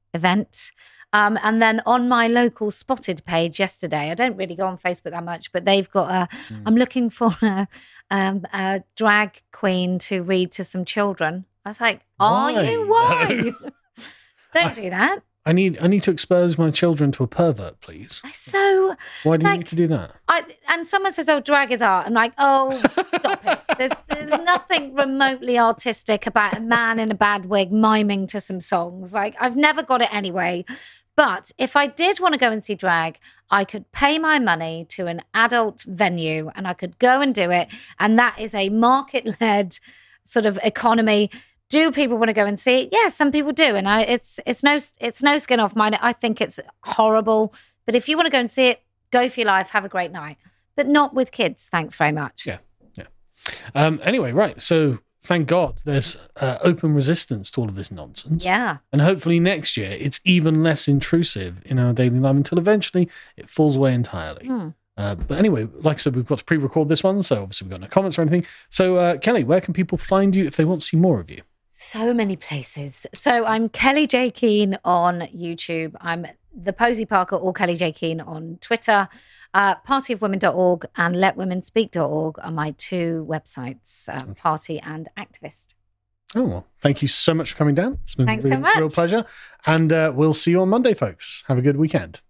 event. Um, and then on my local Spotted page yesterday, I don't really go on Facebook that much, but they've got a, mm. I'm looking for a, um, a drag queen to read to some children. I was like, are Why? you? Why? Don't I, do that. I need I need to expose my children to a pervert, please. So why do like, you need to do that? I, and someone says, oh, drag is art. I'm like, oh, stop it. There's there's nothing remotely artistic about a man in a bad wig miming to some songs. Like, I've never got it anyway. But if I did want to go and see drag, I could pay my money to an adult venue and I could go and do it. And that is a market-led sort of economy. Do people want to go and see it? Yeah, some people do. And I, it's it's no it's no skin off mine. I think it's horrible. But if you want to go and see it, go for your life. Have a great night. But not with kids. Thanks very much. Yeah, yeah. Um, anyway, right. So thank God there's uh, open resistance to all of this nonsense. Yeah. And hopefully next year it's even less intrusive in our daily life until eventually it falls away entirely. Mm. Uh, but anyway, like I said, we've got to pre-record this one. So obviously we've got no comments or anything. So uh, Kelly, where can people find you if they want to see more of you? So many places. So I'm Kelly J. Keane on YouTube. I'm The Posy Parker or Kelly J. Keane on Twitter. Uh, party of women dot org and let women speak dot org are my two websites, um, okay. Party and Activist. Oh, well, thank you so much for coming down. It's been Thanks a real, so much. real pleasure. And uh, we'll see you on Monday, folks. Have a good weekend.